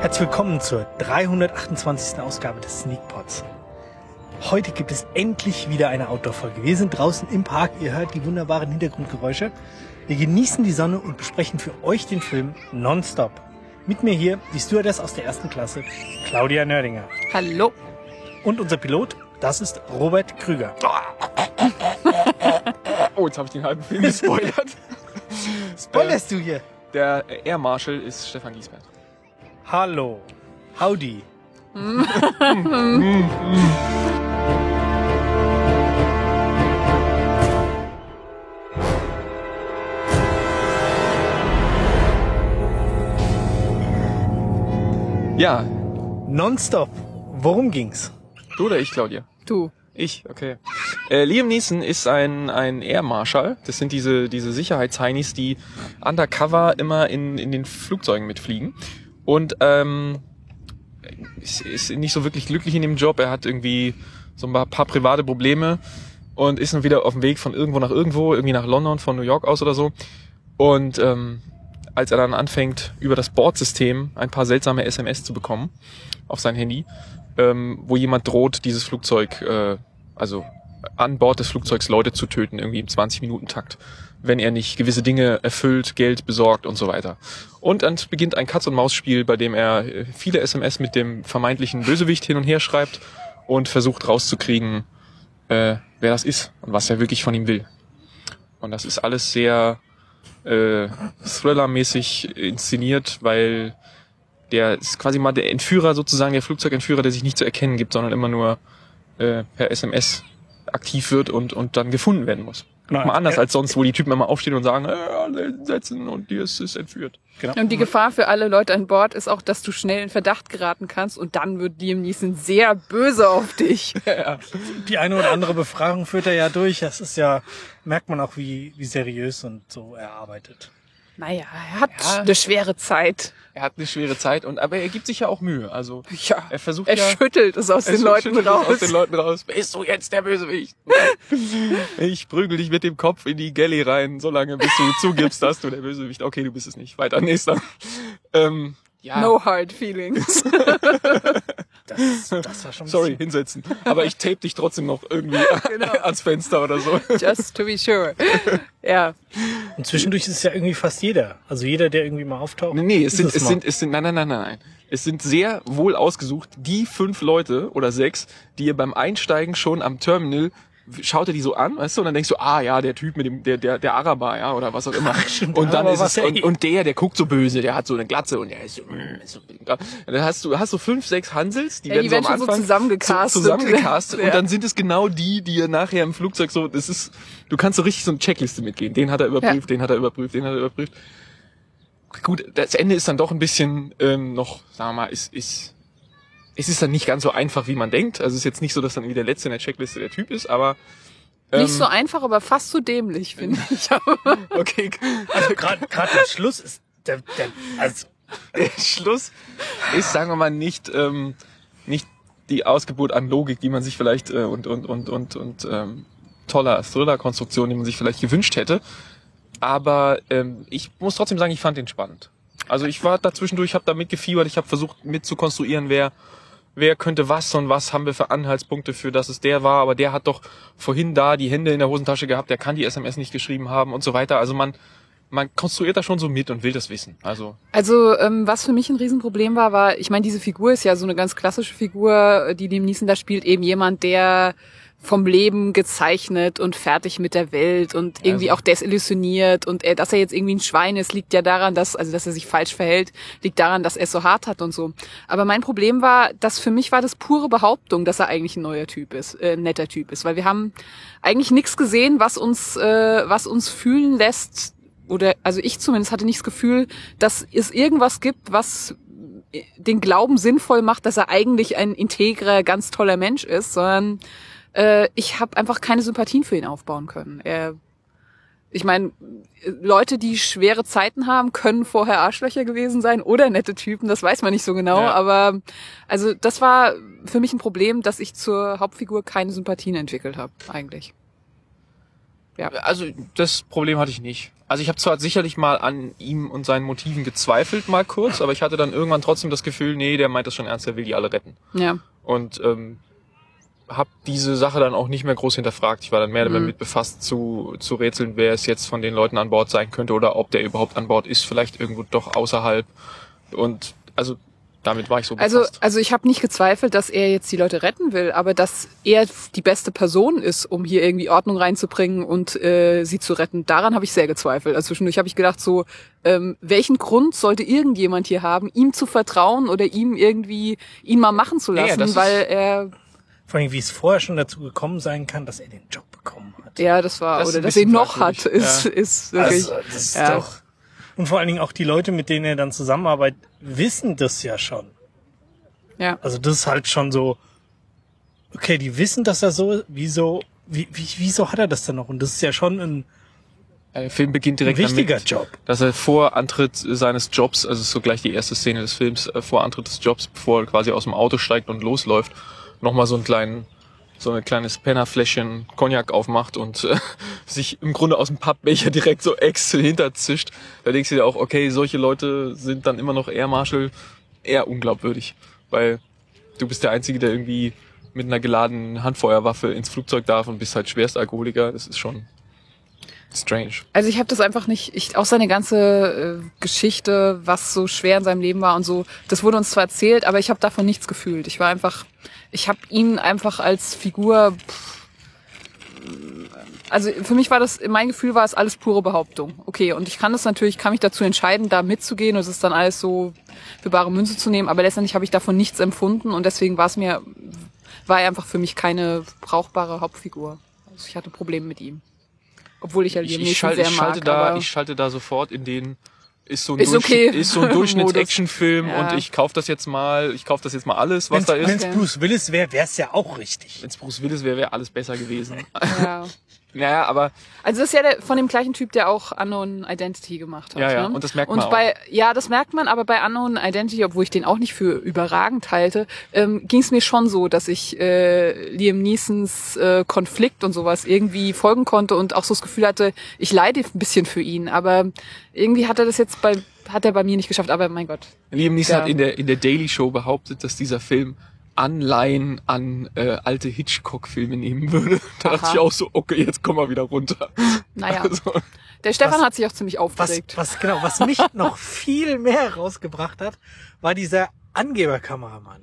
Herzlich willkommen zur 328. Ausgabe des Sneakpods. Heute gibt es endlich wieder eine Outdoor-Folge. Wir sind draußen im Park, ihr hört die wunderbaren Hintergrundgeräusche. Wir genießen die Sonne und besprechen für euch den Film Nonstop. Mit mir hier die Stewardess aus der ersten Klasse, Claudia Nördinger. Hallo. Und unser Pilot, das ist Robert Krüger. Oh, jetzt habe ich den halben Film gespoilert. Spoilerst du hier? Der Air Marshal ist Stefan Giesbert. Hallo. Howdy. Ja, Nonstop. Worum ging's? du oder ich, Claudia? Du. Ich, okay. Liam Neeson ist ein Air Marshal. Das sind diese Sicherheitsheinis, die undercover immer in den Flugzeugen mitfliegen. Und ist nicht so wirklich glücklich in dem Job. Er hat irgendwie so ein paar private Probleme und ist nun wieder auf dem Weg von irgendwo nach irgendwo, irgendwie nach London, von New York aus oder so. Und als er dann anfängt, über das Bordsystem ein paar seltsame SMS zu bekommen auf sein Handy, wo jemand droht, dieses Flugzeug, also an Bord des Flugzeugs Leute zu töten, irgendwie im 20-Minuten-Takt, wenn er nicht gewisse Dinge erfüllt, Geld besorgt und so weiter. Und dann beginnt ein Katz-und-Maus-Spiel, bei dem er viele SMS mit dem vermeintlichen Bösewicht hin und her schreibt und versucht rauszukriegen, wer das ist und was er wirklich von ihm will. Und das ist alles sehr Thriller-mäßig inszeniert, weil der ist quasi mal der Entführer sozusagen, der Flugzeugentführer, der sich nicht zu erkennen gibt, sondern immer nur per SMS aktiv wird und dann gefunden werden muss. Genau. Mal anders als sonst, wo die Typen immer aufstehen und sagen, setzen und dir ist entführt. Genau. Und die Gefahr für alle Leute an Bord ist auch, dass du schnell in Verdacht geraten kannst und dann wird Liam Neeson sehr böse auf dich. Ja. Die eine oder andere Befragung führt er ja durch. Das ist ja, merkt man auch, wie seriös und so er arbeitet. Naja, er hat eine schwere Zeit. Er hat eine schwere Zeit, aber er gibt sich ja auch Mühe. Also Ja, er versucht er ja... schüttelt es aus den Leuten raus. Aus den Leuten raus. Bist du jetzt der Bösewicht? Ich prügel dich mit dem Kopf in die Galley rein, solange bis du zugibst, dass du der Bösewicht. Okay, du bist es nicht. Weiter, nächster. Ja. No hard feelings. Das war schon ein Sorry, bisschen- hinsetzen. Aber ich tape dich trotzdem noch irgendwie ans Fenster oder so. Just to be sure. Ja. Und zwischendurch ist es ja irgendwie fast jeder. Also jeder, der irgendwie mal auftaucht. Nee, es ist sind, nein. Es sind sehr wohl ausgesucht, die 5 Leute oder 6, die ihr beim Einsteigen schon am Terminal schaut ihr die so an, weißt du, und dann denkst du, ja, der Typ mit dem, der Araber, ja, oder was auch immer. Stimmt, und dann aber ist was es, ja und der guckt so böse, der hat so eine Glatze und der ist so dann hast du 5, 6 Hansels, die werden so am schon Anfang so zusammengecastet. zusammengecastet Ja. und dann sind es genau die ihr nachher im Flugzeug so, das ist, du kannst so richtig so eine Checkliste mitgehen. Den hat er überprüft, den hat er überprüft, den hat er überprüft. Gut, das Ende ist dann doch ein bisschen noch, sagen wir mal, es ist dann nicht ganz so einfach, wie man denkt. Also es ist jetzt nicht so, dass dann wie der Letzte in der Checkliste der Typ ist, aber Nicht so einfach, aber fast so dämlich, finde ich. okay. Also gerade der Schluss ist also Der Schluss ist, sagen wir mal, nicht die Ausgeburt an Logik, die man sich vielleicht und toller Thriller-Konstruktion, die man sich vielleicht gewünscht hätte. Aber ich muss trotzdem sagen, ich fand den spannend. Also ich war da zwischendurch, habe da mitgefiebert, ich habe versucht mitzukonstruieren, wer könnte was und was haben wir für Anhaltspunkte für, dass es der war, aber der hat doch vorhin da die Hände in der Hosentasche gehabt, der kann die SMS nicht geschrieben haben und so weiter. Also man konstruiert da schon so mit und will das wissen. Also was für mich ein Riesenproblem war, ich meine, diese Figur ist ja so eine ganz klassische Figur, die Liam Neeson da spielt, eben jemand, der vom Leben gezeichnet und fertig mit der Welt und irgendwie auch desillusioniert und dass er jetzt irgendwie ein Schwein ist, liegt ja daran, dass er sich falsch verhält, liegt daran, dass er es so hart hat und so. Aber mein Problem war, dass für mich war das pure Behauptung, dass er eigentlich ein neuer Typ ist, ein netter Typ ist, weil wir haben eigentlich nichts gesehen, was uns fühlen lässt, oder also ich zumindest hatte nicht das Gefühl, dass es irgendwas gibt, was den Glauben sinnvoll macht, dass er eigentlich ein integrer, ganz toller Mensch ist, sondern ich habe einfach keine Sympathien für ihn aufbauen können. Ich meine, Leute, die schwere Zeiten haben, können vorher Arschlöcher gewesen sein oder nette Typen, das weiß man nicht so genau. Ja. Aber also das war für mich ein Problem, dass ich zur Hauptfigur keine Sympathien entwickelt habe, eigentlich. Ja. Also das Problem hatte ich nicht. Also ich habe zwar sicherlich mal an ihm und seinen Motiven gezweifelt, mal kurz, aber ich hatte dann irgendwann trotzdem das Gefühl, nee, der meint das schon ernst, der will die alle retten. Ja. Und habe diese Sache dann auch nicht mehr groß hinterfragt. Ich war dann mehr damit befasst zu rätseln, wer es jetzt von den Leuten an Bord sein könnte oder ob der überhaupt an Bord ist, vielleicht irgendwo doch außerhalb. Und also damit war ich so befasst. Also ich habe nicht gezweifelt, dass er jetzt die Leute retten will, aber dass er die beste Person ist, um hier irgendwie Ordnung reinzubringen und sie zu retten. Daran habe ich sehr gezweifelt. Also zwischendurch habe ich gedacht so, welchen Grund sollte irgendjemand hier haben, ihm zu vertrauen oder ihm irgendwie ihn mal machen zu lassen, Ja, weil er... Vor allem, wie es vorher schon dazu gekommen sein kann, dass er den Job bekommen hat. Ja, das war, Das ist oder ein dass er ihn bisschen noch hat, fragwürdig. ist wirklich... Also, das ist ja. doch... Und vor allen Dingen auch die Leute, mit denen er dann zusammenarbeitet, wissen das ja schon. Ja. Also das ist halt schon so, okay, die wissen, dass er so, wieso hat er das dann noch? Und das ist ja schon ein Der Film beginnt direkt wichtiger damit, Job. dass er vor Antritt seines Jobs, also ist so gleich die erste Szene des Films, vor Antritt des Jobs, bevor er quasi aus dem Auto steigt und losläuft, nochmal so ein kleines Pennerfläschchen Cognac aufmacht und sich im Grunde aus dem Pappbecher direkt so hinterzischt. Da denkst du dir auch, okay, solche Leute sind dann immer noch Air Marshal eher unglaubwürdig, weil du bist der Einzige, der irgendwie mit einer geladenen Handfeuerwaffe ins Flugzeug darf und bist halt Schwerstalkoholiker. Das ist schon strange. Also ich habe das einfach nicht, auch seine ganze Geschichte, was so schwer in seinem Leben war und so, das wurde uns zwar erzählt, aber ich habe davon nichts gefühlt. Ich habe ihn einfach als Figur, also für mich war das, mein Gefühl war es alles pure Behauptung. Okay, und ich kann mich dazu entscheiden, da mitzugehen und es ist dann alles so für bare Münze zu nehmen, aber letztendlich habe ich davon nichts empfunden und deswegen war er einfach für mich keine brauchbare Hauptfigur. Also ich hatte Probleme mit ihm. Obwohl ich ja Liam Neeson sehr mag. Ich schalte da sofort in den ist so ein Modus. Durchschnitts-Action-Film Ja. und ich kaufe das jetzt mal alles, was da ist. Wenn es Bruce Willis wäre, wäre es ja auch richtig. Wenn es Bruce Willis wäre, wäre alles besser gewesen. Ja. Naja, aber Also das ist ja von dem gleichen Typ, der auch Unknown Identity gemacht hat. Ja, ne? und das merkt man auch. Ja, das merkt man, aber bei Unknown Identity, obwohl ich den auch nicht für überragend halte, ging es mir schon so, dass ich Liam Neesons Konflikt und sowas irgendwie folgen konnte und auch so das Gefühl hatte, ich leide ein bisschen für ihn, aber irgendwie hat er bei mir nicht geschafft, aber mein Gott. Liam Neeson Ja. hat in der Daily Show behauptet, dass dieser Film Anleihen an alte Hitchcock-Filme nehmen würde. Da dachte Aha. ich auch so, okay, jetzt kommen wir wieder runter. Naja, Also, der Stefan Was- hat sich auch ziemlich aufgeregt. Was mich noch viel mehr rausgebracht hat, war dieser Angeberkameramann.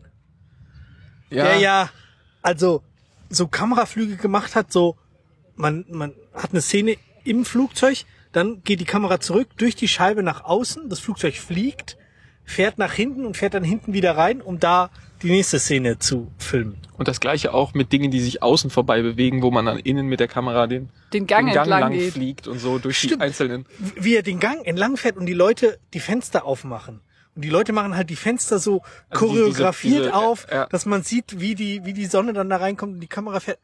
Der ja, also, so Kameraflüge gemacht hat, so, man hat eine Szene im Flugzeug, dann geht die Kamera zurück durch die Scheibe nach außen, das Flugzeug fliegt, fährt nach hinten und fährt dann hinten wieder rein, um da die nächste Szene zu filmen. Und das Gleiche auch mit Dingen, die sich außen vorbei bewegen, wo man dann innen mit der Kamera den Gang entlang lang geht. fliegt und so durch Stimmt. die einzelnen. Wie er den Gang entlang fährt und die Leute die Fenster aufmachen. Und die Leute machen halt die Fenster so Also choreografiert diese- auf, ja. dass man sieht, wie die Sonne dann da reinkommt und die Kamera fährt.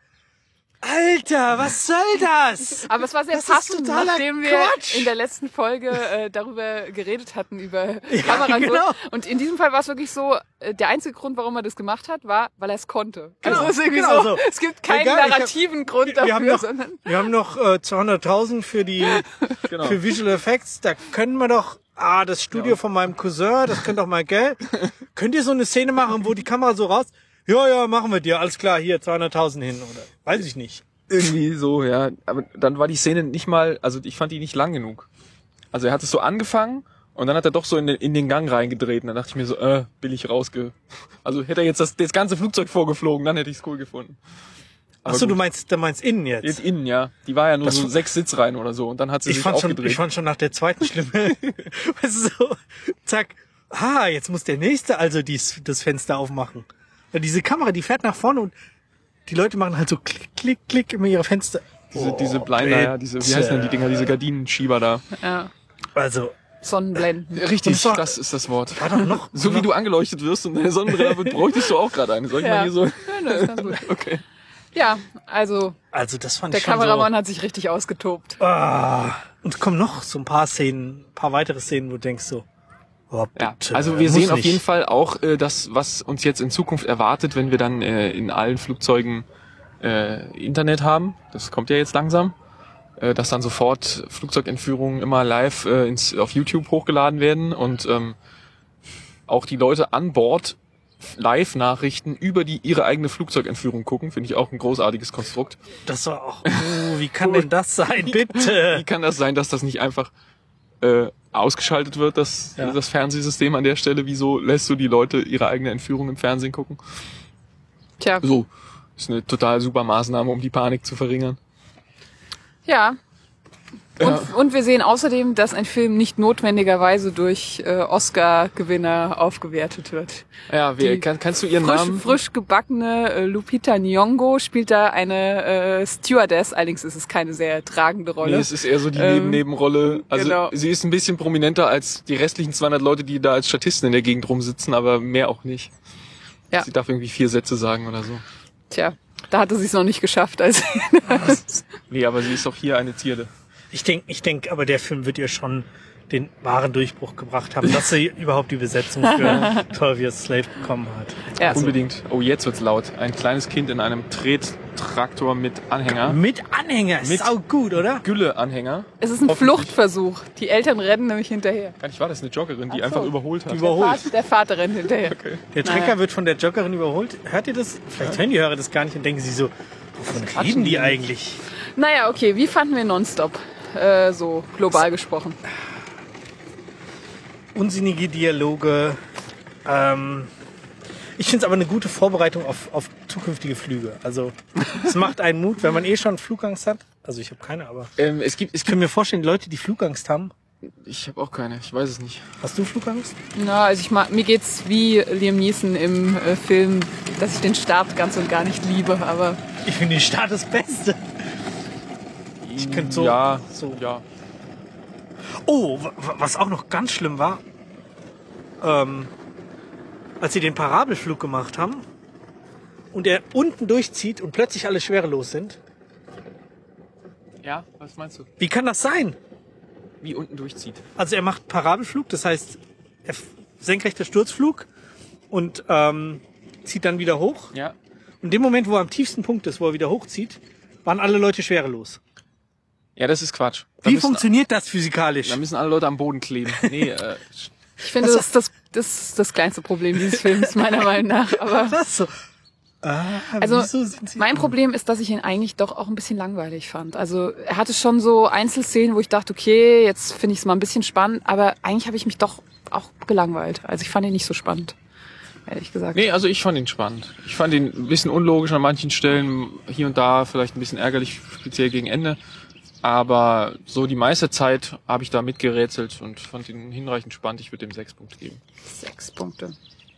Alter, was soll das? Aber es war sehr Das ist passend, totaler nachdem wir Quatsch. in der letzten Folge darüber geredet hatten, über Kamera. genau. Und in diesem Fall war es wirklich so, der einzige Grund, warum er das gemacht hat, war, weil er es konnte. Genau, Also es ist irgendwie genau so, so. es gibt keinen Egal, narrativen Grund wir dafür, haben noch- sondern... Wir haben noch 200.000 für Genau. für Visual Effects. Da können wir doch, das Studio von meinem Cousin, das könnte doch mal Geld. Könnt ihr so eine Szene machen, wo die Kamera so raus? Ja, machen wir dir. Alles klar, hier 200.000 hin oder weiß ich nicht. Irgendwie so, ja. Aber dann war die Szene nicht mal, also ich fand die nicht lang genug. Also er hat es so angefangen und dann hat er doch so in den Gang reingedreht und dann dachte ich mir so, billig Also hätte er jetzt das ganze Flugzeug vorgeflogen, dann hätte ich es cool gefunden. Aber Achso, gut. du meinst innen jetzt? Jetzt innen, ja. Die war ja nur Das- so 6 Sitzreihen oder so und dann hat sie Ich sich fand aufgedreht. schon nach der zweiten schlimme. Weißt du, so, zack. Jetzt muss der Nächste also das Fenster aufmachen. Ja, diese Kamera, die fährt nach vorne und die Leute machen halt so klick, klick, klick immer ihre Fenster. diese Blinder, ja, wie heißen denn die Dinger, diese Gardinenschieber da. Ja, Also, Sonnenblenden. Richtig, Und zwar- das ist das Wort. war doch noch... So wie du angeleuchtet wirst und deine Sonnenbrille wird, bräuchtest du auch gerade eine. Soll ich mal hier so... Ja, das ist ganz gut. Okay. Ja, also Also, das fand der ich schon Kameramann hat sich richtig ausgetobt. so... Und kommen noch so ein paar weitere Szenen, wo du denkst so... Oh, Ja, bitte, also wir muss sehen auf nicht. jeden Fall auch das, was uns jetzt in Zukunft erwartet, wenn wir dann in allen Flugzeugen Internet haben. Das kommt ja jetzt langsam. dass dann sofort Flugzeugentführungen immer live auf YouTube hochgeladen werden und auch die Leute an Bord Live-Nachrichten über ihre eigene Flugzeugentführung gucken, finde ich auch ein großartiges Konstrukt. Das war auch, wie kann denn das sein, bitte? Wie kann das sein, dass das nicht einfach ausgeschaltet wird, das Fernsehsystem an der Stelle? Wieso lässt du die Leute ihre eigene Entführung im Fernsehen gucken? Tja. So, ist eine total super Maßnahme, um die Panik zu verringern. Ja. Und wir sehen außerdem, dass ein Film nicht notwendigerweise durch Oscar-Gewinner aufgewertet wird. Ja, kannst du ihren Namen? Frisch gebackene Lupita Nyong'o spielt da eine Stewardess, allerdings ist es keine sehr tragende Rolle. Nee, es ist eher so die Nebenrolle. Also genau. Sie ist ein bisschen prominenter als die restlichen 200 Leute, die da als Statisten in der Gegend rumsitzen, aber mehr auch nicht. Ja. Sie darf irgendwie 4 Sätze sagen oder so. Tja, da hatte sie es noch nicht geschafft. Also nee, aber sie ist doch hier eine Zierde. Ich denk, aber der Film wird ihr schon den wahren Durchbruch gebracht haben, dass sie überhaupt die Besetzung für 12 Years Slave bekommen hat. Ja, also. Unbedingt. Oh, jetzt wird's laut. Ein kleines Kind in einem Trettraktor mit Anhänger. Mit Anhänger? Ist sau gut, oder? Gülle-Anhänger. Es ist ein Fluchtversuch. Die Eltern rennen nämlich hinterher. Gar nicht wahr, das ist eine Joggerin, die einfach überholt hat. Der Vater rennt hinterher. Okay. Der Trecker wird von der Joggerin überholt. Hört ihr das? Vielleicht hören die Hörer das gar nicht und denken sie so, wovon reden die eigentlich? Naja, okay, wie fanden wir Nonstop? So global gesprochen. Unsinnige Dialoge. Ich finde es aber eine gute Vorbereitung auf zukünftige Flüge. Also es macht einen Mut, wenn man schon Flugangst hat. Also ich habe keine, aber ich kann mir vorstellen, die Leute, die Flugangst haben. Ich habe auch keine, ich weiß es nicht. Hast du Flugangst? Na, also mir geht's wie Liam Neeson im Film, dass ich den Start ganz und gar nicht liebe, aber... Ich finde den Start das Beste. Ich könnte so... Ja. Oh, was auch noch ganz schlimm war, als sie den Parabelflug gemacht haben und er unten durchzieht und plötzlich alle schwerelos sind. Ja, was meinst du? Wie kann das sein? Wie unten durchzieht. Also er macht Parabelflug, das heißt senkrechter Sturzflug und zieht dann wieder hoch. Ja. Und in dem Moment, wo er am tiefsten Punkt ist, wo er wieder hochzieht, waren alle Leute schwerelos. Ja, das ist Quatsch. Wie funktioniert das physikalisch? Da müssen alle Leute am Boden kleben. Nee, ich finde, das ist das kleinste Problem dieses Films, meiner Meinung nach. Aber das so. Also mein Problem ist, dass ich ihn eigentlich doch auch ein bisschen langweilig fand. Also er hatte schon so Einzelszenen, wo ich dachte, okay, jetzt finde ich es mal ein bisschen spannend, aber eigentlich habe ich mich doch auch gelangweilt. Also ich fand ihn nicht so spannend, ehrlich gesagt. Nee, also ich fand ihn spannend. Ich fand ihn ein bisschen unlogisch an manchen Stellen, hier und da vielleicht ein bisschen ärgerlich, speziell gegen Ende. Aber so die meiste Zeit habe ich da mitgerätselt und fand ihn hinreichend spannend. Ich würde ihm 6 Punkte geben. 6 Punkte.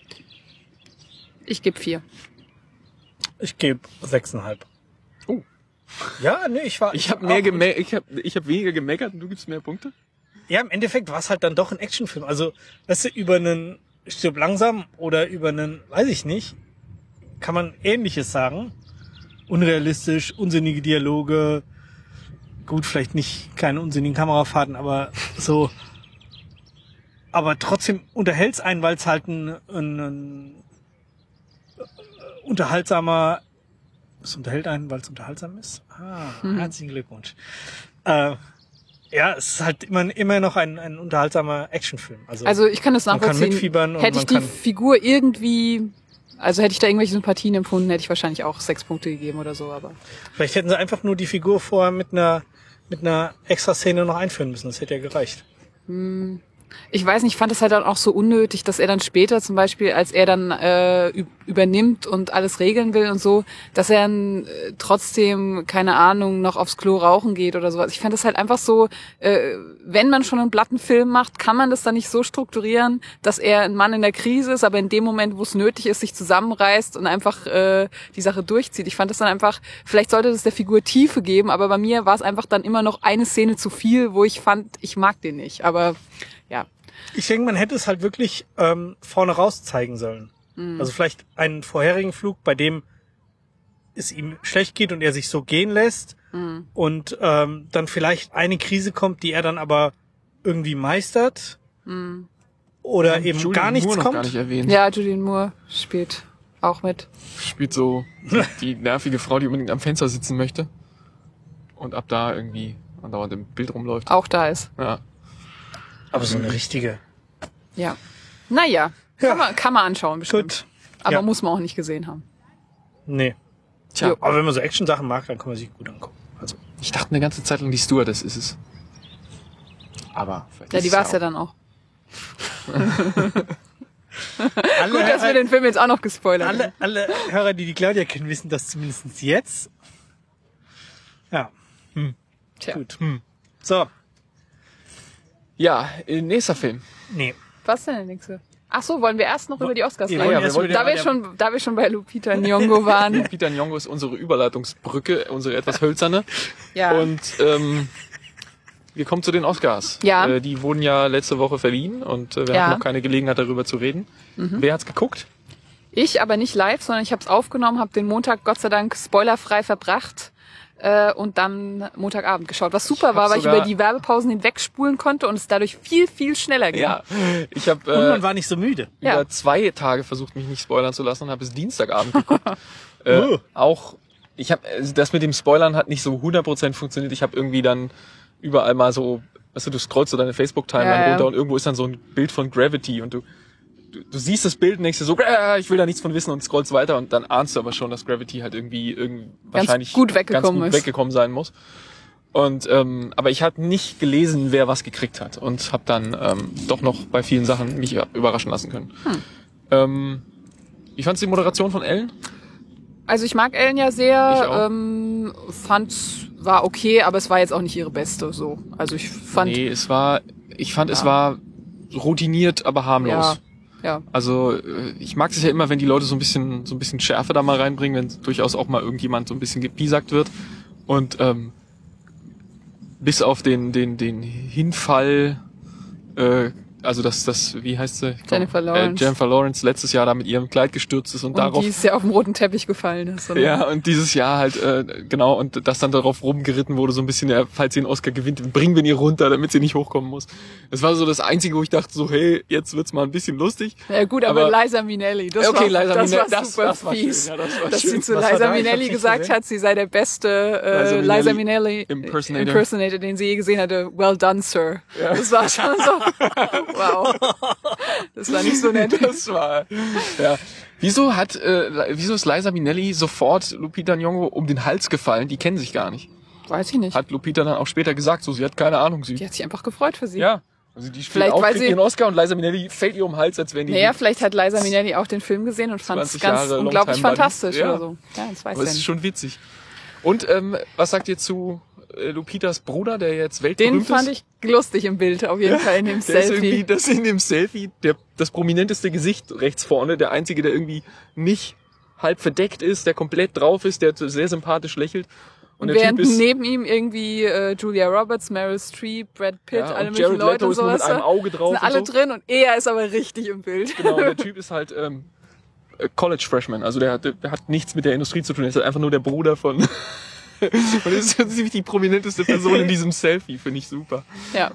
Ich gebe 4. Ich gebe 6,5. Oh. Ja, nee, ich habe weniger gemeckert und du gibst mehr Punkte? Ja, im Endeffekt war es halt dann doch ein Actionfilm. Also, weißt du, über einen Stirb langsam oder über einen, weiß ich nicht, kann man Ähnliches sagen. Unrealistisch, unsinnige Dialoge, gut, vielleicht nicht keine unsinnigen Kamerafahrten, aber so. Aber trotzdem unterhält's einen, weil es halt ein unterhaltsamer... Es unterhält einen, weil es unterhaltsam ist? Herzlichen Glückwunsch. Ja, es ist halt immer noch ein unterhaltsamer Actionfilm. Also ich kann das nachvollziehen. Man kann mitfiebern und hätte ich die Figur irgendwie... Also hätte ich da irgendwelche Sympathien empfunden, hätte ich wahrscheinlich auch 6 Punkte gegeben oder so, aber... Vielleicht hätten sie einfach nur die Figur vorher mit einer Extra-Szene noch einführen müssen. Das hätte ja gereicht. Ich weiß nicht, ich fand es halt dann auch so unnötig, dass er dann später zum Beispiel, als er dann übernimmt und alles regeln will und so, dass er dann trotzdem, keine Ahnung, noch aufs Klo rauchen geht oder sowas. Ich fand das halt einfach so, wenn man schon einen Plattenfilm macht, kann man das dann nicht so strukturieren, dass er ein Mann in der Krise ist, aber in dem Moment, wo es nötig ist, sich zusammenreißt und einfach die Sache durchzieht. Ich fand das dann einfach, vielleicht sollte das der Figur Tiefe geben, aber bei mir war es einfach dann immer noch eine Szene zu viel, wo ich fand, ich mag den nicht. Aber ja. Ich denke, man hätte es halt wirklich vorne raus zeigen sollen. Also vielleicht einen vorherigen Flug, bei dem es ihm schlecht geht und er sich so gehen lässt und dann vielleicht eine Krise kommt, die er dann aber irgendwie meistert oder eben Julianne gar nichts Moore noch kommt. Gar nicht erwähnt. Ja, Julianne Moore spielt auch mit. Spielt so die nervige Frau, die unbedingt am Fenster sitzen möchte und ab da irgendwie andauernd im Bild rumläuft. auch da ist. Ja. Aber so eine richtige. Ja. Naja, kann man anschauen bestimmt. Gut. Aber Ja. muss man auch nicht gesehen haben. Nee. Tja, Jo. Aber wenn man so Action-Sachen mag, dann kann man sich gut angucken. Also. ich dachte eine ganze Zeit lang, die Stewardess ist es. Aber vielleicht Ja, ist die es war es ja auch. dann auch. Alle, Gut, dass wir den Film jetzt auch noch gespoilert haben. alle Hörer, die Claudia kennen, wissen das zumindest jetzt. Ja, Tja. gut. So, Ja, nächster Film. nee. Was denn der nächste? Ach so, wollen wir erst noch über die Oscars Wir reden? wollen wir erst wollten- über Da wir schon bei Lupita Nyong'o waren. Peter Nyong'o ist unsere Überleitungsbrücke, unsere etwas hölzerne. Ja. Und wir kommen zu den Oscars. Ja. Die wurden ja letzte Woche verliehen und wir Ja. hatten noch keine Gelegenheit darüber zu reden. Wer hat's geguckt? Ich aber nicht live, sondern ich habe es aufgenommen, habe den Montag Gott sei Dank spoilerfrei verbracht und dann Montagabend geschaut. Was super hab war, weil ich sogar- über die Werbepausen hinwegspulen konnte und es dadurch viel, viel schneller ging. Ja, ich Und habe man war nicht so müde. Ja. über 2 Tage versucht, mich nicht spoilern zu lassen und habe es Dienstagabend geguckt. Auch, ich habe das mit dem Spoilern hat nicht so 100% funktioniert. Ich habe irgendwie dann überall mal so, weißt du scrollst so deine Facebook-Timeline Ja, ja. runter und irgendwo ist dann so ein Bild von Gravity und du siehst das Bild und denkst dir so, ich will da nichts von wissen und scrollst weiter und dann ahnst du aber schon, dass Gravity halt irgendwie wahrscheinlich gut weggekommen ganz ist. gut weggekommen sein muss. Und aber ich habe nicht gelesen, wer was gekriegt hat und habe dann doch noch bei vielen Sachen mich überraschen lassen können. Wie fandst du die Moderation von Ellen? Also ich mag Ellen ja Ich sehr, auch. war okay, aber es war jetzt auch nicht ihre beste so. Also ich fand, Nee, es war routiniert, aber harmlos. ja. Also ich mag es ja immer, wenn die Leute so ein bisschen Schärfe da mal reinbringen, wenn durchaus auch mal irgendjemand so ein bisschen gepiesackt wird. Und bis auf den Hinfall, also das, wie heißt sie? Jennifer Lawrence. Jennifer Lawrence letztes Jahr da mit ihrem Kleid gestürzt ist und darauf. die ist ja auf dem roten Teppich gefallen ist. Oder? Ja, und dieses Jahr halt, genau, und das dann darauf rumgeritten wurde, so ein bisschen, ja, falls sie einen Oscar gewinnt, bringen wir ihn hier runter, damit sie nicht hochkommen muss. Das war so das Einzige, wo ich dachte so, hey, jetzt wird's mal ein bisschen lustig. Ja gut, aber Liza Minnelli, das Okay, war, Liza das Minnelli, war das super war fies. schön, ja, das war dass schön. sie zu Was war Liza da? Ich Minnelli hab's nicht gesagt gesehen. hat, sie sei der beste Liza Minnelli Impersonator, den sie je gesehen hatte. Well done, Sir. Ja. Das war schon so, wow. Das war nicht so nett. Das war, ja. Wieso ist Liza Minnelli sofort Lupita Nyong'o um den Hals gefallen? Die kennen sich gar nicht. Weiß ich nicht. Hat Lupita dann auch später gesagt, so, sie hat keine Ahnung, Die hat sich einfach gefreut für sie. ja. Also die spielt Vielleicht, auch, weil kriegt sie- ihren Oscar und Liza Minnelli fällt ihr um den Hals, als wären die... Naja, vielleicht hat Liza Minnelli auch den Film gesehen und fand es 20 ganz Jahre unglaublich Longtime fantastisch Buddy. Ja. oder so. Ja, das weiß Aber ich es ist nicht. schon witzig. Und was sagt ihr zu Lupitas Bruder, der jetzt weltberühmt Den ist? fand ich lustig im Bild, auf jeden Fall in dem Der ist irgendwie, Selfie. das in dem Selfie, das prominenteste Gesicht rechts vorne, der einzige, der irgendwie nicht halb verdeckt ist, der komplett drauf ist, der sehr sympathisch lächelt. Und der Während Typ ist, neben ihm irgendwie Julia Roberts, Meryl Streep, Brad Pitt, ja, alle und möglichen Jared Leute Leto und ist nur mit sowas. einem Auge drauf Sind alle und so. drin und er ist aber richtig im Bild. Genau, und der Typ ist halt College Freshman, also der hat nichts mit der Industrie zu tun, er ist halt einfach nur der Bruder von... und das ist ziemlich die prominenteste Person in diesem Selfie, finde ich super. Ja.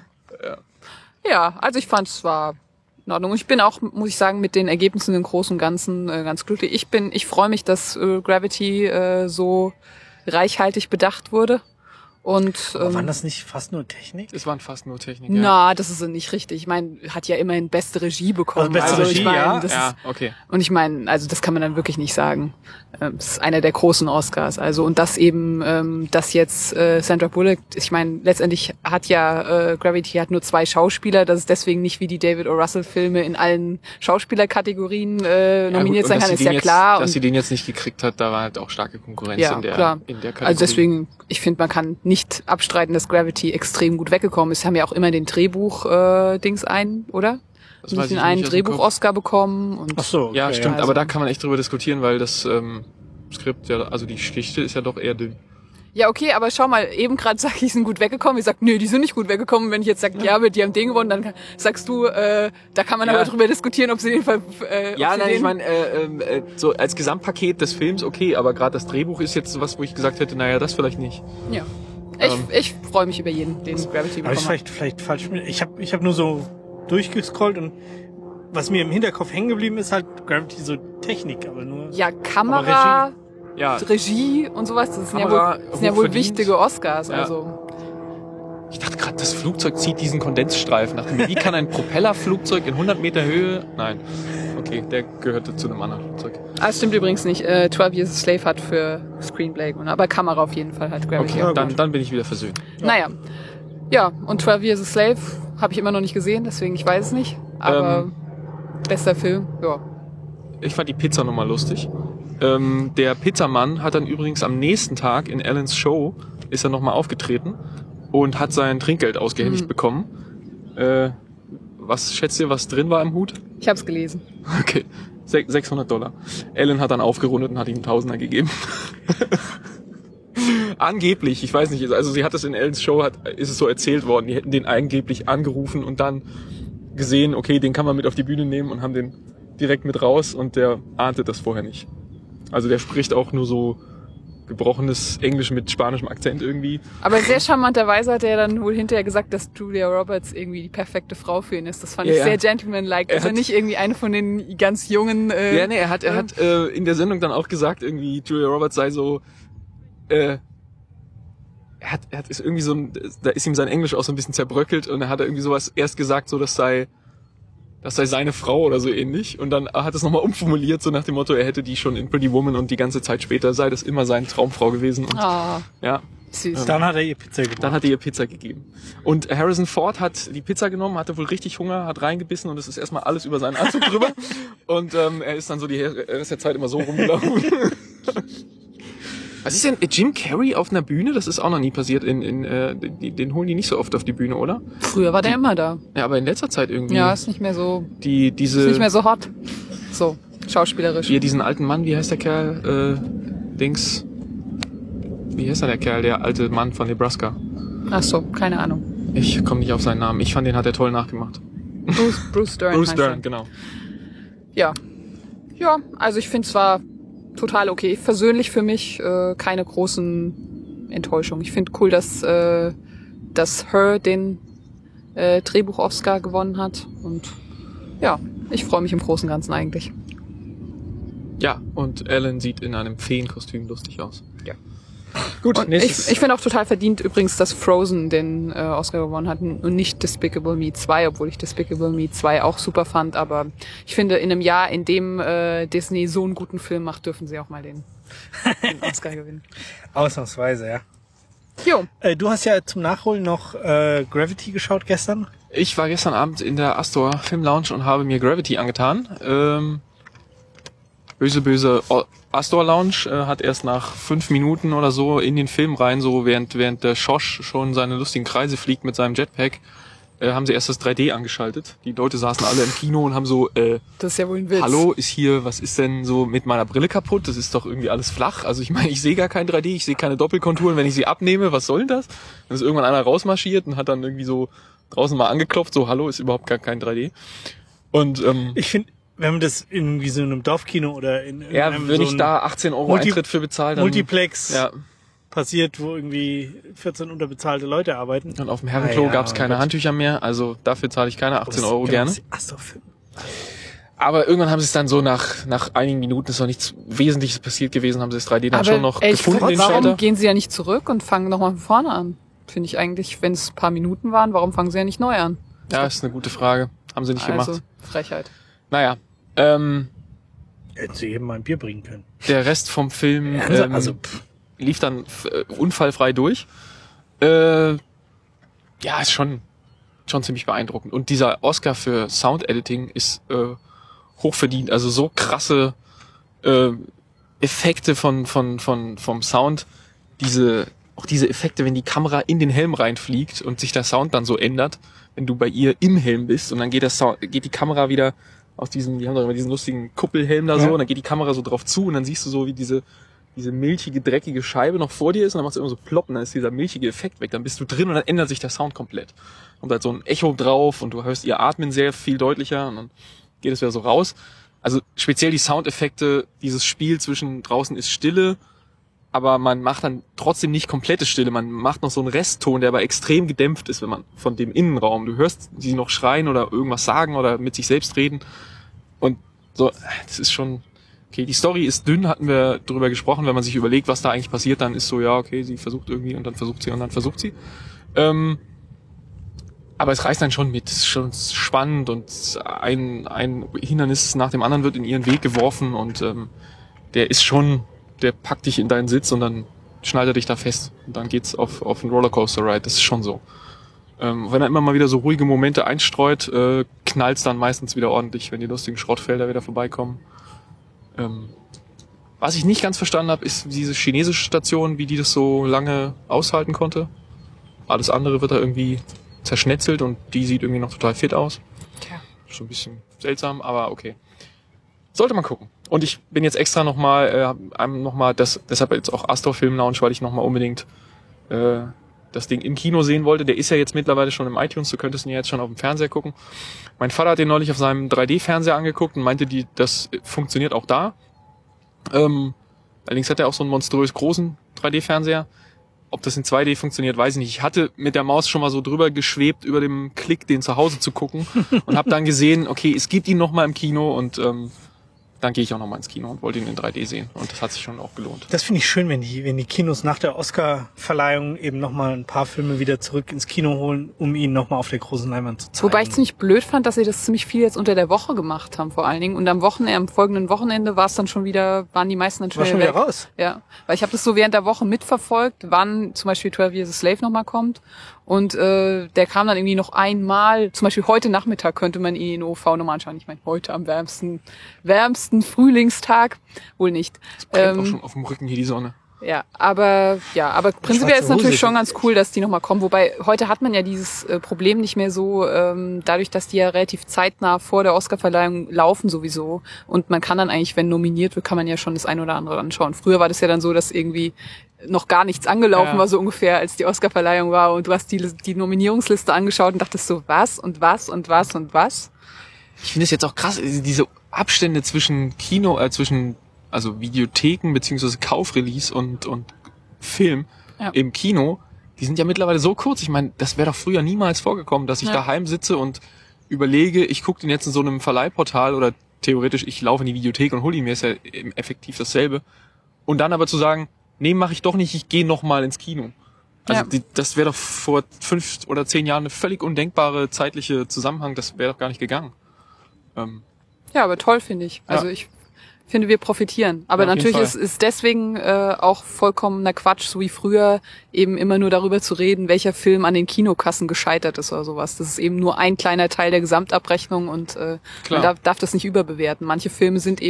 Ja, also ich fand es war in Ordnung. Ich bin auch, muss ich sagen, mit den Ergebnissen im Großen und Ganzen ganz glücklich. Ich freue mich, dass Gravity so reichhaltig bedacht wurde. Und Aber waren das nicht fast nur Technik? Es waren fast nur Technik. na, das ist nicht richtig. Ich meine, hat ja immerhin beste Regie bekommen. Also beste ich Regie, mein, ja. das Ja, ist, okay. und ich meine, also das kann man dann wirklich nicht sagen. Es ist einer der großen Oscars. Also und das eben, dass jetzt Sandra Bullock, ich meine, letztendlich hat ja Gravity hat nur 2 Schauspieler. Das ist deswegen nicht wie die David O. Russell Filme in allen Schauspielerkategorien nominiert sein kann, ist ja klar. Dass sie den jetzt nicht gekriegt hat, da war halt auch starke Konkurrenz Ja, in der klar. Kategorie. Also deswegen, ich finde, man kann nicht abstreiten, dass Gravity extrem gut weggekommen ist. Sie haben ja auch immer den Drehbuch-Dings oder? Das weiß Nicht ich den einen nicht aus dem Drehbuch-Oscar bekommen. Und Ach so, okay, Ja, stimmt, also- aber da kann man echt drüber diskutieren, weil das Skript ja, also die Geschichte ist ja doch eher dünn. Ja, okay, aber schau mal, eben gerade sag ich, die sind gut weggekommen. Ich sag, nö, die sind nicht gut weggekommen. Wenn ich jetzt sage, ja, aber die haben den gewonnen, dann sagst du, da kann man Ja. aber drüber diskutieren, ob sie den Ja, ob sie nein, den, ich meine, so als Gesamtpaket des Films okay, aber gerade das Drehbuch ist jetzt was, wo ich gesagt hätte, naja, das vielleicht nicht. Ja. Ich freue mich über jeden, den Gravity Aber ich bekommen hat. vielleicht falsch. Ich hab nur so durchgescrollt und was mir im Hinterkopf hängen geblieben ist, halt Gravity so Technik, aber nur. Ja, Kamera, Ja, Regie und sowas, das sind Kamera, ja wohl hochverdient. wichtige Oscars. Ja. Also Ich dachte gerade, das Flugzeug zieht diesen Kondensstreifen. Dachte mir, wie kann ein Propellerflugzeug in 100 Meter Höhe... Nein. Okay, der gehörte zu einem anderen Flugzeug. Das stimmt übrigens nicht. 12 Years a Slave hat für Screenplay gewonnen, aber Kamera auf jeden Fall hat Gravity. Okay, dann bin ich wieder versöhnt. Naja. Ja, und 12 Years a Slave habe ich immer noch nicht gesehen, deswegen ich weiß es nicht. Aber bester Film, ja. Ich fand die Pizza nochmal lustig. Der Pizzamann hat dann übrigens am nächsten Tag in Allens Show ist er nochmal aufgetreten und hat sein Trinkgeld ausgehändigt bekommen. Was schätzt ihr, was drin war im Hut? Ich habe es gelesen. Okay, $600. Allen hat dann aufgerundet und hat ihm einen Tausender gegeben. Angeblich, ich weiß nicht, also sie hat es in Allens Show, ist es so erzählt worden, die hätten den angeblich angerufen und dann gesehen, okay, den kann man mit auf die Bühne nehmen und haben den direkt mit raus und der ahnte das vorher nicht. Also der spricht auch nur so gebrochenes Englisch mit spanischem Akzent irgendwie. Aber sehr charmanterweise hat er dann wohl hinterher gesagt, dass Julia Roberts irgendwie die perfekte Frau für ihn ist. Das fand ich sehr gentlemanlike. Also nicht irgendwie eine von den ganz jungen... er hat in der Sendung dann auch gesagt, irgendwie Julia Roberts sei so... er hat ist irgendwie so da ist ihm sein Englisch auch so ein bisschen zerbröckelt und er hat irgendwie sowas erst gesagt, so das sei seine Frau oder so ähnlich. Und dann hat es nochmal umformuliert, so nach dem Motto, er hätte die schon in Pretty Woman und die ganze Zeit später sei das immer seine Traumfrau gewesen. Und, ja. Süß. Dann hat er ihr Pizza gegeben. Dann hat er ihr Pizza gegeben. Und Harrison Ford hat die Pizza genommen, hatte wohl richtig Hunger, hat reingebissen und es ist erstmal alles über seinen Anzug drüber. Und er ist dann so die Rest der Zeit immer so rumgelaufen. Was ist denn Jim Carrey auf einer Bühne? Das ist auch noch nie passiert. Den holen die nicht so oft auf die Bühne, oder? Früher war der immer da. Ja, aber in letzter Zeit irgendwie. Ja, ist nicht mehr so. Diese. Ist nicht mehr so hot. So schauspielerisch. Hier diesen alten Mann, wie heißt der Kerl? Wie heißt der Kerl? Der alte Mann von Nebraska. Ach so, keine Ahnung. Ich komme nicht auf seinen Namen. Ich fand, den hat er toll nachgemacht. Bruce Dern. Bruce Dern, genau. Ja. Ja, also ich finde es war total okay. Versöhnlich für mich, keine großen Enttäuschungen. Ich finde cool, dass Her den Drehbuch-Oscar gewonnen hat. Und ja, ich freue mich im Großen und Ganzen eigentlich. Ja, und Alan sieht in einem Feenkostüm lustig aus. Ja. Gut, und ich finde auch total verdient übrigens, dass Frozen den Oscar gewonnen hat und nicht Despicable Me 2, obwohl ich Despicable Me 2 auch super fand. Aber ich finde, in einem Jahr, in dem Disney so einen guten Film macht, dürfen sie auch mal den Oscar gewinnen. Ausnahmsweise, ja. Jo. Du hast ja zum Nachholen noch Gravity geschaut gestern. Ich war gestern Abend in der Astor Film Lounge und habe mir Gravity angetan. Böse Astor Lounge hat erst nach 5 Minuten oder so in den Film rein, so während der Schosch schon seine lustigen Kreise fliegt mit seinem Jetpack, haben sie erst das 3D angeschaltet. Die Leute saßen alle im Kino und haben so, das ist ja wohl ein Witz. Hallo, was ist denn so mit meiner Brille kaputt? Das ist doch irgendwie alles flach. Also ich meine, ich sehe gar kein 3D, ich sehe keine Doppelkonturen, wenn ich sie abnehme, was soll denn das? Dann ist irgendwann einer rausmarschiert und hat dann irgendwie so draußen mal angeklopft, so, hallo, ist überhaupt gar kein 3D. Und ich finde, wenn man das in so einem Dorfkino oder in einem wenn so ich da 18 € Eintritt für bezahle, dann Multiplex passiert, wo irgendwie 14 unterbezahlte Leute arbeiten. Und auf dem Herrenklo gab's keine Handtücher mehr, also dafür zahle ich keine 18 € gerne. Aber irgendwann haben sie es dann so nach einigen Minuten, ist noch nichts Wesentliches passiert gewesen, haben sie das 3D dann schon noch gefunden. Warum gehen sie ja nicht zurück und fangen nochmal von vorne an? Finde ich eigentlich, wenn es ein paar Minuten waren, warum fangen sie ja nicht neu an? Ja, ist eine gute Frage. Haben sie nicht gemacht. Frechheit. Naja. Hätten sie eben mal ein Bier bringen können. Der Rest vom Film lief dann unfallfrei durch. Ist schon ziemlich beeindruckend. Und dieser Oscar für Sound-Editing ist hochverdient. Also so krasse Effekte vom Sound. Auch diese Effekte, wenn die Kamera in den Helm reinfliegt und sich der Sound dann so ändert, wenn du bei ihr im Helm bist und dann geht die Kamera wieder aus die haben doch immer diesen lustigen Kuppelhelm da so, und dann geht die Kamera so drauf zu und dann siehst du so, wie diese milchige, dreckige Scheibe noch vor dir ist und dann machst du immer so plopp und dann ist dieser milchige Effekt weg, dann bist du drin und dann ändert sich der Sound komplett. Und da hat so ein Echo drauf und du hörst ihr Atmen sehr viel deutlicher und dann geht es wieder so raus. Also speziell die Soundeffekte, dieses Spiel zwischen draußen ist Stille, aber man macht dann trotzdem nicht komplette Stille, man macht noch so einen Restton, der aber extrem gedämpft ist, wenn man von dem Innenraum, du hörst die noch schreien oder irgendwas sagen oder mit sich selbst reden und so, das ist schon, okay, die Story ist dünn, hatten wir drüber gesprochen, wenn man sich überlegt, was da eigentlich passiert, dann ist so, ja, okay, sie versucht irgendwie und dann versucht sie und dann versucht sie. Aber es reißt dann schon mit. Es ist schon spannend und ein Hindernis nach dem anderen wird in ihren Weg geworfen und der packt dich in deinen Sitz und dann schnallt er dich da fest. Und dann geht's auf einen Rollercoaster-Ride. Das ist schon so. Wenn er immer mal wieder so ruhige Momente einstreut, knallt's dann meistens wieder ordentlich, wenn die lustigen Schrottfelder wieder vorbeikommen. Was ich nicht ganz verstanden habe, ist diese chinesische Station, wie die das so lange aushalten konnte. Alles andere wird da irgendwie zerschnetzelt und die sieht irgendwie noch total fit aus. Tja. Schon ein bisschen seltsam, aber okay. Sollte man gucken. Und ich bin jetzt extra nochmal, deshalb jetzt auch Astor Film Lounge, weil ich nochmal unbedingt das Ding im Kino sehen wollte. Der ist ja jetzt mittlerweile schon im iTunes, du könntest ihn ja jetzt schon auf dem Fernseher gucken. Mein Vater hat den neulich auf seinem 3D-Fernseher angeguckt und meinte, das funktioniert auch da. Allerdings hat er auch so einen monströs großen 3D-Fernseher. Ob das in 2D funktioniert, weiß ich nicht. Ich hatte mit der Maus schon mal so drüber geschwebt, über dem Klick, den zu Hause zu gucken und habe dann gesehen, okay, es gibt ihn nochmal im Kino und dann gehe ich auch nochmal ins Kino und wollte ihn in 3D sehen. Und das hat sich schon auch gelohnt. Das finde ich schön, wenn die Kinos nach der Oscar-Verleihung eben nochmal ein paar Filme wieder zurück ins Kino holen, um ihn nochmal auf der großen Leinwand zu zeigen. Wobei ich ziemlich blöd fand, dass sie das ziemlich viel jetzt unter der Woche gemacht haben, vor allen Dingen. Und am folgenden Wochenende waren die meisten dann schon wieder raus. Ja, weil ich habe das so während der Woche mitverfolgt, wann zum Beispiel 12 Years a Slave nochmal kommt. Und der kam dann irgendwie noch einmal, zum Beispiel heute Nachmittag könnte man ihn in OV nochmal anschauen. Ich meine, heute am wärmsten Frühlingstag, wohl nicht. Es brennt auch schon auf dem Rücken hier die Sonne. Aber prinzipiell ist es natürlich schon ganz cool, dass die nochmal kommen. Wobei, heute hat man ja dieses Problem nicht mehr so, dadurch, dass die ja relativ zeitnah vor der Oscarverleihung laufen sowieso. Und man kann dann eigentlich, wenn nominiert wird, kann man ja schon das ein oder andere anschauen. Früher war das ja dann so, dass irgendwie noch gar nichts angelaufen war, so ungefähr, als die Oscarverleihung war. Und du hast die Nominierungsliste angeschaut und dachtest so, was und was und was und was? Ich finde es jetzt auch krass, diese Abstände zwischen also Videotheken beziehungsweise Kaufrelease und Film im Kino, die sind ja mittlerweile so kurz. Ich meine, das wäre doch früher niemals vorgekommen, dass ich daheim sitze und überlege, ich gucke den jetzt in so einem Verleihportal oder theoretisch, ich laufe in die Videothek und hole ihn mir, ist ja effektiv dasselbe. Und dann aber zu sagen, nee, mache ich doch nicht, ich gehe nochmal ins Kino. Also das wäre doch vor 5 oder 10 Jahren eine völlig undenkbare zeitliche Zusammenhang, das wäre doch gar nicht gegangen. Ja, aber toll, finde ich. Also ich finde, wir profitieren. Aber natürlich ist deswegen auch vollkommener Quatsch, so wie früher, eben immer nur darüber zu reden, welcher Film an den Kinokassen gescheitert ist oder sowas. Das ist eben nur ein kleiner Teil der Gesamtabrechnung und man darf das nicht überbewerten. Manche Filme sind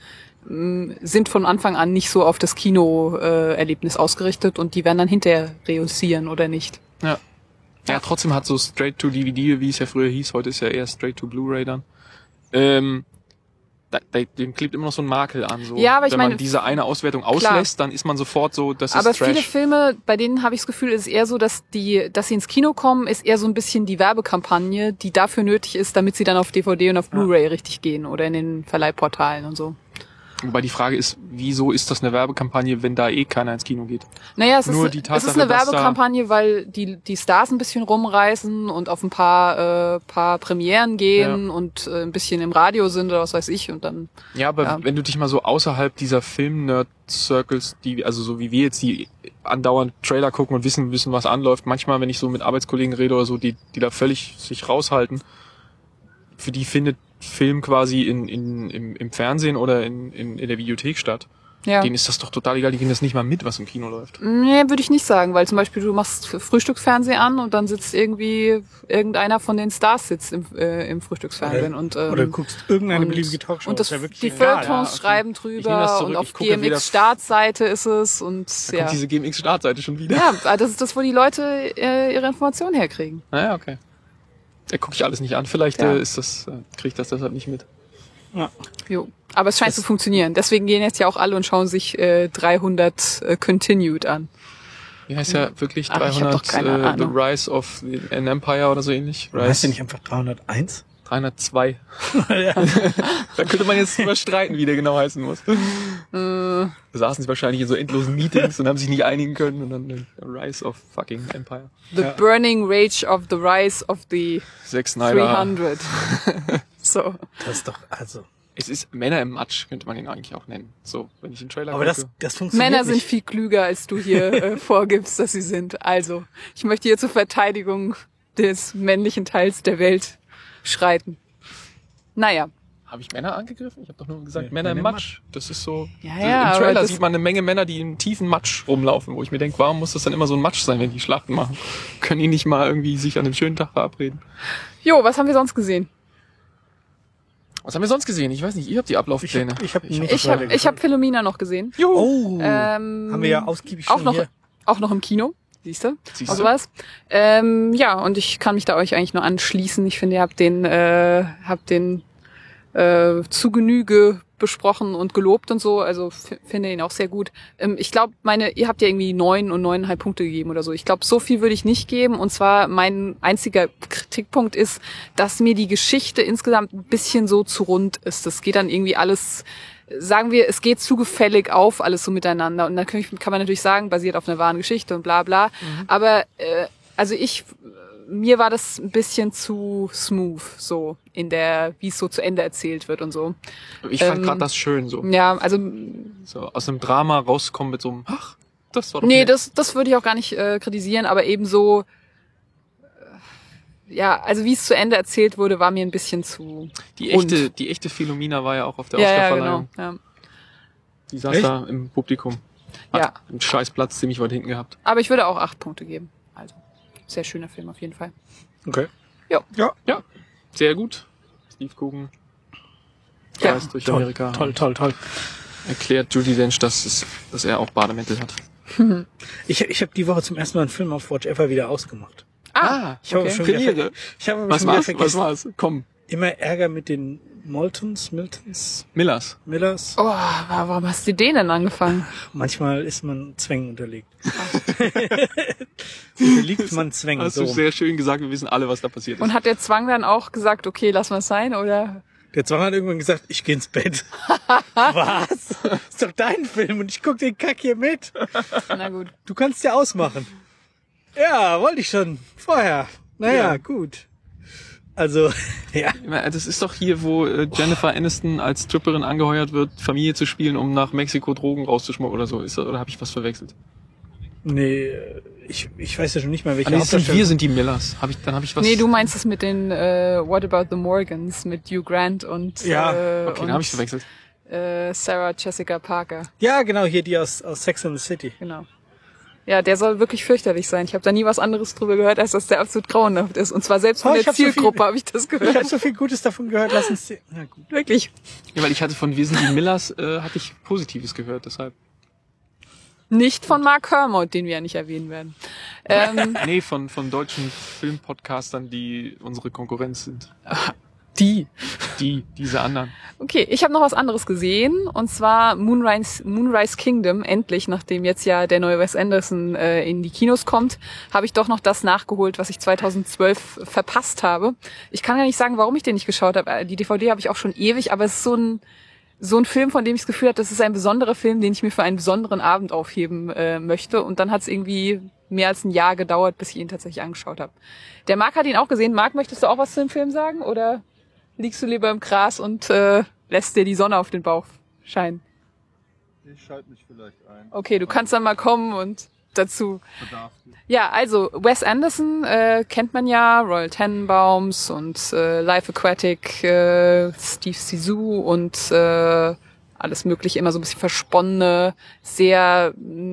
von Anfang an nicht so auf das Kino-Erlebnis ausgerichtet und die werden dann hinterher reüssieren oder nicht. Ja, trotzdem hat so Straight-to-DVD, wie es ja früher hieß, heute ist ja eher Straight-to-Blu-ray dann, dem klebt immer noch so ein Makel an. So. Ja, aber wenn man diese eine Auswertung auslässt, dann ist man sofort so, das ist aber Trash. viele Filme, bei denen habe ich das Gefühl, ist eher so, dass sie ins Kino kommen, ist eher so ein bisschen die Werbekampagne, die dafür nötig ist, damit sie dann auf DVD und auf Blu-ray richtig gehen oder in den Verleihportalen und so. Wobei die Frage ist, wieso ist das eine Werbekampagne, wenn da keiner ins Kino geht? Naja, es ist eine Werbekampagne, weil die Stars ein bisschen rumreisen und auf ein paar Premieren gehen und ein bisschen im Radio sind oder was weiß ich und dann. Ja, aber wenn du dich mal so außerhalb dieser Film-Nerd-Circles, also so wie wir jetzt, die andauernd Trailer gucken und wissen, was anläuft, manchmal, wenn ich so mit Arbeitskollegen rede oder so, die da völlig sich raushalten, für die findet Film quasi im Fernsehen oder in der Videothek statt. Ja. Denen ist das doch total egal, die gehen das nicht mal mit, was im Kino läuft. Nee, würde ich nicht sagen, weil zum Beispiel du machst Frühstücksfernsehen an und dann sitzt irgendeiner von den Stars sitzt im Frühstücksfernsehen. Oder guckst irgendeine beliebige Talkshow. Und die Feuilletons schreiben drüber und auf GMX-Startseite ist es und da kommt diese GMX-Startseite schon wieder. Ja, das ist das, wo die Leute ihre Informationen herkriegen. Naja, okay. Da gucke ich alles nicht an. Vielleicht kriege ich das deshalb nicht mit. Ja. Jo. Aber es scheint zu funktionieren. Deswegen gehen jetzt ja auch alle und schauen sich 300 Continued an. Wie heißt ja wirklich 300 The Rise of an Empire oder so ähnlich? Heißt ja nicht einfach 301? 302. Da könnte man jetzt drüber streiten, wie der genau heißen muss. Da saßen sie wahrscheinlich in so endlosen Meetings und haben sich nicht einigen können und dann Rise of fucking Empire. The Burning Rage of the Rise of the Zack Snyder. 300. So. Das ist doch, also. Es ist Männer im Matsch, könnte man ihn eigentlich auch nennen. So, wenn ich einen Trailer gucke. Aber das funktioniert Männer nicht. sind viel klüger, als du hier vorgibst, dass sie sind. Also, ich möchte hier zur Verteidigung des männlichen Teils der Welt schreiten. Naja. Habe ich Männer angegriffen? Ich habe doch nur gesagt, Nee, Männer im Männer im Matsch. Das ist so... Ja, so ja, im aber Trailer das- sieht man eine Menge Männer, die im tiefen Matsch rumlaufen, wo ich mir denke, warum muss das dann immer so ein Matsch sein, wenn die Schlachten machen? Können die nicht mal irgendwie sich an einem schönen Tag verabreden? Jo, was haben wir sonst gesehen? Was haben wir sonst gesehen? Ich weiß nicht, ihr habt die Ablaufpläne. Ich hab nicht Ich hab Philomena noch gesehen. Oh, Ähm, haben wir ja ausgiebig auch schon noch, hier. auch noch im Kino, siehst du? Siehst Also du? was? Ja, und ich kann mich da euch eigentlich nur anschließen. Ich finde, ihr habt den zu Genüge besprochen und gelobt und so. Also finde ihn auch sehr gut. Ich glaube, ihr habt ja irgendwie 9 und 9,5 Punkte gegeben oder so. Ich glaube, so viel würde ich nicht geben. Und zwar mein einziger Kritikpunkt ist, dass mir die Geschichte insgesamt ein bisschen so zu rund ist. Das geht dann irgendwie alles, sagen wir, es geht zu gefällig auf, alles so miteinander. Und dann kann man natürlich sagen, basiert auf einer wahren Geschichte und bla bla. Aber mir war das ein bisschen zu smooth, so in wie es so zu Ende erzählt wird und so. Ich fand gerade das schön so. Ja, also So aus einem Drama rauskommen mit so einem, ach, das war doch nee, nett. das würde ich auch gar nicht kritisieren, aber eben so, ja, also wie es zu Ende erzählt wurde, war mir ein bisschen zu Die rund. echte Philomena war ja auch auf der Ja, ja, Oscarverleihung. genau. Ja. Die saß Echt? da im Publikum. Hat Ja. einen Scheißplatz ziemlich weit hinten gehabt. Aber ich würde auch 8 Punkte geben. Also, sehr schöner Film auf jeden Fall. Okay. Jo. Ja, Ja, sehr gut. Steve Coogan Ja, reist durch toll, Amerika. toll. Erklärt Judi Dench, dass er auch Bademäntel hat. Ich habe die Woche zum ersten Mal einen Film auf Watch Ever wieder ausgemacht. Ich habe schon wieder Premiere. Ich habe aber Was schon wieder war's? vergessen. Was war's? Komm, Immer Ärger mit den Miltons, Millers. Millers. Oh, warum hast du den denn angefangen? Manchmal ist man Zwängen unterlegt. Unterliegt man Zwängen. Hast So. du sehr schön gesagt, wir wissen alle, was da passiert ist. Und hat der Zwang dann auch gesagt, okay, lass mal sein, oder? Der Zwang hat irgendwann gesagt, ich gehe ins Bett. Was? Ist doch dein Film und ich guck den Kack hier mit. Na gut. Du kannst ja ausmachen. Ja, wollte ich schon. Vorher. Naja, Ja. gut. Also, ja. Das ist doch hier, wo Jennifer Aniston als Stripperin angeheuert wird, Familie zu spielen, um nach Mexiko Drogen rauszuschmuggeln oder so. Oder habe ich was verwechselt? Nee, ich weiß ja schon nicht mal, welche Wir Hauptdarsteller. sind die Millers. Dann hab ich was. Nee, du meinst es mit den What About the Morgans, mit Hugh Grant und Ja, Okay, und, dann habe ich verwechselt. Sarah Jessica Parker. Ja, genau, hier die aus Sex and the City. Genau. Ja, der soll wirklich fürchterlich sein. Ich habe da nie was anderes drüber gehört, als dass der absolut grauenhaft ist. Und zwar selbst von Oh, ich der hab so viel- Zielgruppe habe ich das Ich habe gehört. so viel Gutes davon gehört, lass uns sehen. Na gut. Wirklich. Ja, weil ich hatte von Wir sind die Millers, hatte ich Positives gehört, deshalb. Nicht von Mark Kermode, den wir ja nicht erwähnen werden. Nee, von deutschen Filmpodcastern, die unsere Konkurrenz sind. Diese anderen. Okay, ich habe noch was anderes gesehen, und zwar Moonrise Kingdom. Endlich, nachdem jetzt ja der neue Wes Anderson in die Kinos kommt, habe ich doch noch das nachgeholt, was ich 2012 verpasst habe. Ich kann ja nicht sagen, warum ich den nicht geschaut habe. Die DVD habe ich auch schon ewig, aber es ist so ein Film, von dem ich das Gefühl habe, das ist ein besonderer Film, den ich mir für einen besonderen Abend aufheben möchte. Und dann hat es irgendwie mehr als ein Jahr gedauert, bis ich ihn tatsächlich angeschaut habe. Der Marc hat ihn auch gesehen. Marc, möchtest du auch was zu dem Film sagen? Oder liegst du lieber im Gras und lässt dir die Sonne auf den Bauch scheinen? Ich schalte mich vielleicht ein. Okay, du kannst dann mal kommen und dazu. Bedarf du. Ja, also Wes Anderson kennt man ja, Royal Tenenbaums und Life Aquatic, Steve Zissou und alles mögliche, immer so ein bisschen versponnene, sehr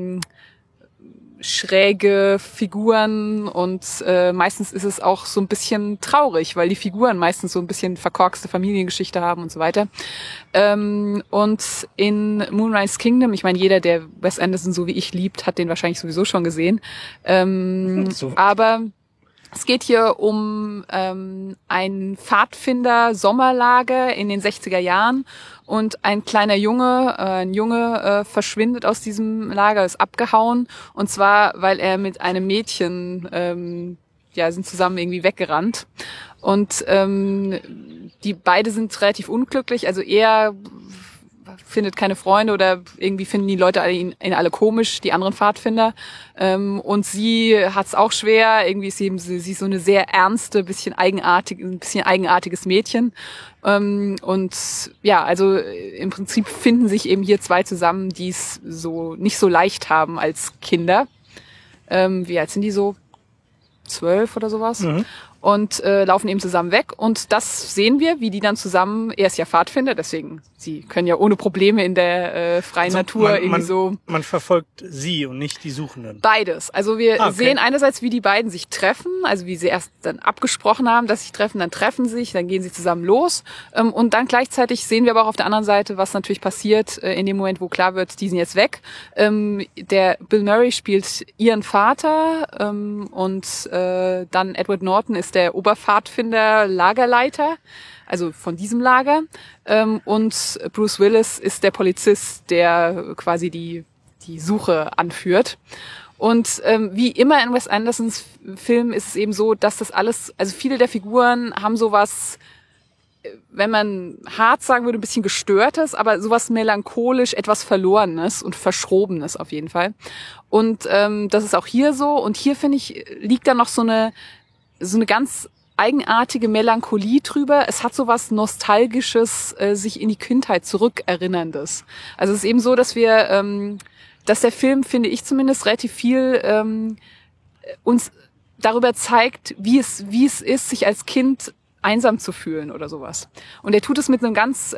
schräge Figuren, und meistens ist es auch so ein bisschen traurig, weil die Figuren meistens so ein bisschen verkorkste Familiengeschichte haben und so weiter. Und in Moonrise Kingdom, ich meine, jeder, der Wes Anderson so wie ich liebt, hat den wahrscheinlich sowieso schon gesehen. So. Aber es geht hier um ein Pfadfinder-Sommerlager in den 60er Jahren, und ein kleiner Junge, verschwindet aus diesem Lager, ist abgehauen, und zwar, weil er mit einem Mädchen, sind zusammen irgendwie weggerannt, und die beide sind relativ unglücklich, also er findet keine Freunde, oder irgendwie finden die Leute ihn alle komisch, die anderen Pfadfinder. Und sie hat's auch schwer. Irgendwie ist sie ist so eine sehr ernste, ein bisschen eigenartiges Mädchen. Und ja, also im Prinzip finden sich eben hier zwei zusammen, die es so nicht so leicht haben als Kinder. Wie alt sind die so? 12 oder sowas. Und laufen eben zusammen weg. Und das sehen wir, wie die dann zusammen, er ist ja Pfadfinder, deswegen, sie können ja ohne Probleme in der freien Natur Man verfolgt sie und nicht die Suchenden. Beides. Also wir sehen einerseits, wie die beiden sich treffen, also wie sie erst dann abgesprochen haben, dass sie sich treffen, dann treffen sich, dann gehen sie zusammen los. Und dann gleichzeitig sehen wir aber auch auf der anderen Seite, was natürlich passiert in dem Moment, wo klar wird, die sind jetzt weg. Der Bill Murray spielt ihren Vater und dann Edward Norton ist der Oberpfadfinder, Lagerleiter, also von diesem Lager. Und Bruce Willis ist der Polizist, der quasi die Suche anführt. Und wie immer in Wes Andersons Filmen ist es eben so, dass das alles, also viele der Figuren haben sowas, wenn man hart sagen würde, ein bisschen gestörtes, aber sowas melancholisch, etwas Verlorenes und Verschrobenes auf jeden Fall. Und das ist auch hier so. Und hier, finde ich, liegt da noch so eine ganz eigenartige Melancholie drüber. Es hat so was Nostalgisches, sich in die Kindheit zurückerinnerndes. Also es ist eben so, dass dass der Film, finde ich zumindest, relativ viel uns darüber zeigt, wie es ist, sich als Kind einsam zu fühlen oder sowas. Und er tut es mit einem ganz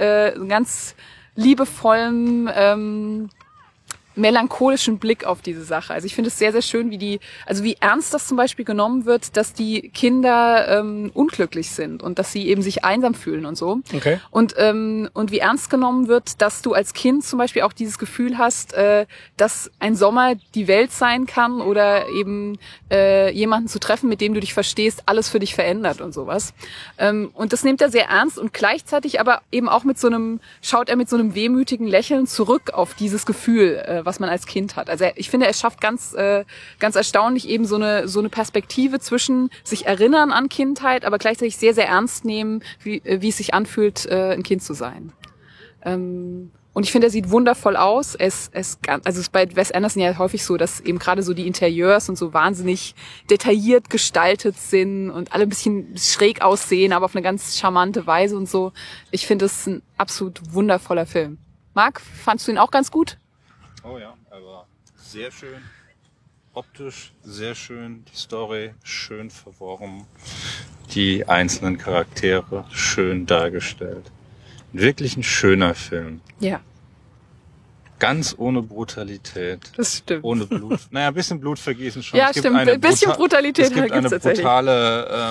liebevollen, melancholischen Blick auf diese Sache. Also ich finde es sehr, sehr schön, wie ernst das zum Beispiel genommen wird, dass die Kinder unglücklich sind und dass sie eben sich einsam fühlen und so. Okay. Und wie ernst genommen wird, dass du als Kind zum Beispiel auch dieses Gefühl hast, dass ein Sommer die Welt sein kann oder eben jemanden zu treffen, mit dem du dich verstehst, alles für dich verändert und sowas. Und das nimmt er sehr ernst und gleichzeitig aber eben auch schaut er mit so einem wehmütigen Lächeln zurück auf dieses Gefühl, was man als Kind hat. Also ich finde, er schafft ganz erstaunlich eben so eine Perspektive zwischen sich erinnern an Kindheit, aber gleichzeitig sehr, sehr ernst nehmen, wie es sich anfühlt, ein Kind zu sein. Und ich finde, er sieht wundervoll aus. Es ist bei Wes Anderson ja häufig so, dass eben gerade so die Interieurs und so wahnsinnig detailliert gestaltet sind und alle ein bisschen schräg aussehen, aber auf eine ganz charmante Weise und so. Ich finde, es ist ein absolut wundervoller Film. Marc, fandst du ihn auch ganz gut? Oh ja, aber sehr schön. Optisch sehr schön. Die Story schön verworren. Die einzelnen Charaktere schön dargestellt. Wirklich ein schöner Film. Ja. Ganz ohne Brutalität. Das stimmt. Ohne Blut. Naja, ein bisschen Blutvergießen schon. Ja, stimmt. Ein bisschen Brutalität gibt eine brutale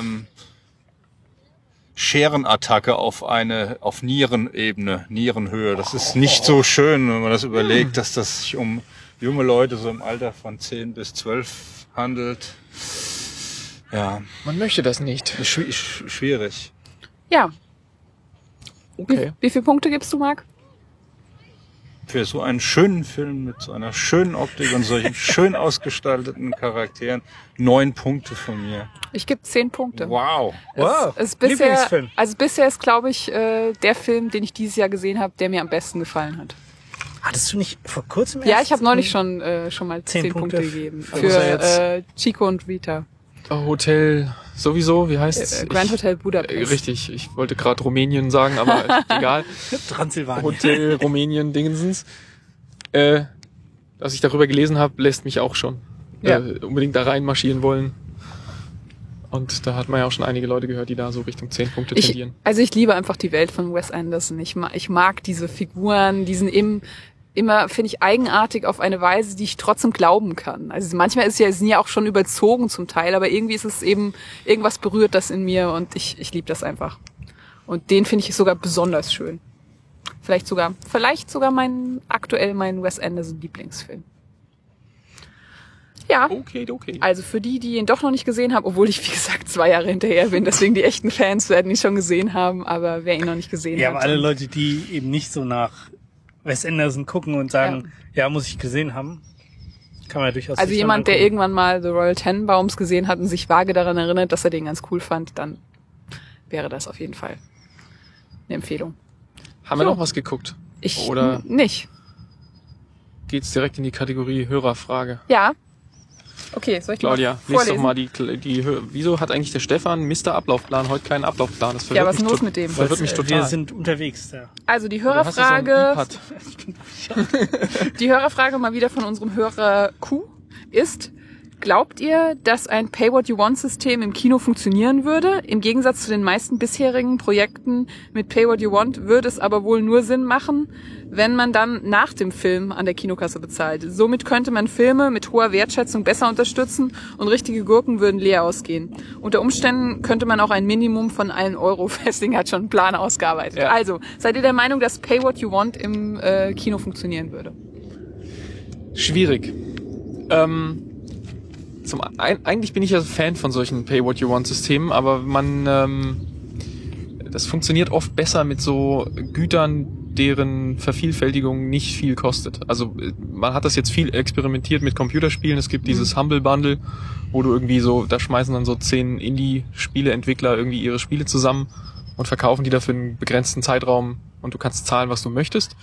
Scherenattacke auf Nierenebene, Nierenhöhe. Das ist nicht so schön, wenn man das überlegt, dass das sich um junge Leute so im Alter von 10 bis 12 handelt. Ja. Man möchte das nicht. Schwierig. Ja. Okay. Wie viele Punkte gibst du, Marc? Für so einen schönen Film mit so einer schönen Optik und solchen schön ausgestalteten Charakteren 9 Punkte von mir. Ich gebe 10 Punkte. Wow. Lieblingsfilm. Bisher ist, glaube ich, der Film, den ich dieses Jahr gesehen habe, der mir am besten gefallen hat. Hattest du nicht vor kurzem Ja, ich habe neulich schon mal 10 Punkte gegeben. Für Chico und Rita. Hotel sowieso, wie heißt's? Grand Hotel Budapest. Richtig, ich wollte gerade Rumänien sagen, aber egal. Transsilvanien. Hotel Rumänien Dingensens. Dass ich darüber gelesen habe, lässt mich auch schon unbedingt da reinmarschieren wollen. Und da hat man ja auch schon einige Leute gehört, die da so Richtung 10 Punkte tendieren. Ich liebe einfach die Welt von Wes Anderson. Ich mag diese Figuren, die sind immer, finde ich, eigenartig auf eine Weise, die ich trotzdem glauben kann. Also manchmal sind ja auch schon überzogen zum Teil, aber irgendwie ist es eben, irgendwas berührt das in mir und ich liebe das einfach. Und den finde ich sogar besonders schön. Vielleicht sogar mein Wes Anderson Lieblingsfilm. Ja. Okay. Also für die ihn doch noch nicht gesehen haben, obwohl ich, wie gesagt, 2 Jahre hinterher bin, deswegen die echten Fans werden ihn schon gesehen haben, aber wer ihn noch nicht gesehen hat. Ja, aber alle Leute, die eben nicht so nach Wes Anderson gucken und sagen, ja, muss ich gesehen haben, kann man ja durchaus. Also jemand, der irgendwann mal The Royal Tenenbaums gesehen hat und sich vage daran erinnert, dass er den ganz cool fand, dann wäre das auf jeden Fall eine Empfehlung. Haben wir noch was geguckt? Oder nicht. Geht's direkt in die Kategorie Hörerfrage? Ja. Okay, soll ich Claudia, lies doch mal die wieso hat eigentlich der Stefan Mr. Ablaufplan heute keinen Ablaufplan? Das was ist denn los mit dem? Das wird mich total. Wir sind unterwegs da. Also die Hörerfrage, die Hörerfrage mal wieder von unserem Hörer Q ist: Glaubt ihr, dass ein Pay-What-You-Want-System im Kino funktionieren würde? Im Gegensatz zu den meisten bisherigen Projekten mit Pay-What-You-Want würde es aber wohl nur Sinn machen, wenn man dann nach dem Film an der Kinokasse bezahlt. Somit könnte man Filme mit hoher Wertschätzung besser unterstützen und richtige Gurken würden leer ausgehen. Unter Umständen könnte man auch ein Minimum von 1 Euro festlegen, hat schon einen Plan ausgearbeitet. Ja. Also, seid ihr der Meinung, dass Pay-What-You-Want im Kino funktionieren würde? Schwierig. Eigentlich bin ich ja Fan von solchen Pay-What-You-Want-Systemen, aber das funktioniert oft besser mit so Gütern, deren Vervielfältigung nicht viel kostet. Also man hat das jetzt viel experimentiert mit Computerspielen. Es gibt dieses Humble Bundle, wo du irgendwie so, da schmeißen dann so 10 Indie-Spieleentwickler irgendwie ihre Spiele zusammen und verkaufen die dafür einen begrenzten Zeitraum und du kannst zahlen, was du möchtest.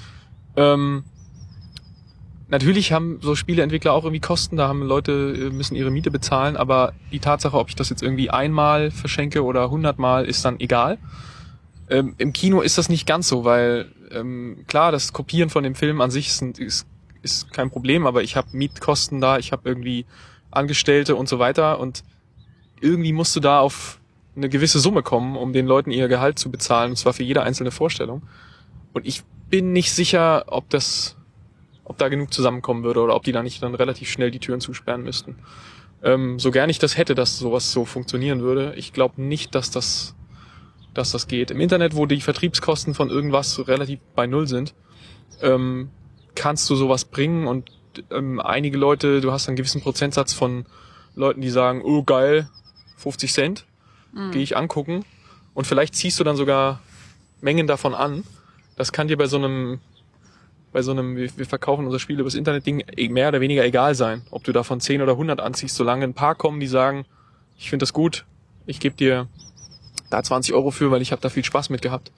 Natürlich haben so Spieleentwickler auch irgendwie Kosten, da haben Leute, müssen ihre Miete bezahlen, aber die Tatsache, ob ich das jetzt irgendwie einmal verschenke oder 100-mal, ist dann egal. Im Kino ist das nicht ganz so, weil klar, das Kopieren von dem Film an sich ist kein Problem, aber ich habe Mietkosten da, ich habe irgendwie Angestellte und so weiter und irgendwie musst du da auf eine gewisse Summe kommen, um den Leuten ihr Gehalt zu bezahlen, und zwar für jede einzelne Vorstellung. Und ich bin nicht sicher, ob da genug zusammenkommen würde oder ob die da nicht dann relativ schnell die Türen zusperren müssten. So gern ich das hätte, dass sowas so funktionieren würde, ich glaube nicht, dass das geht. Im Internet, wo die Vertriebskosten von irgendwas relativ bei Null sind, kannst du sowas bringen und einige Leute, du hast einen gewissen Prozentsatz von Leuten, die sagen, oh geil, 50 Cent, gehe ich angucken und vielleicht ziehst du dann sogar Mengen davon an. Das kann dir bei so einem wir verkaufen unser Spiel übers Internet-Ding mehr oder weniger egal sein, ob du davon 10 oder 100 anziehst, solange ein paar kommen, die sagen, ich finde das gut, ich gebe dir da 20 Euro für, weil ich habe da viel Spaß mit gehabt.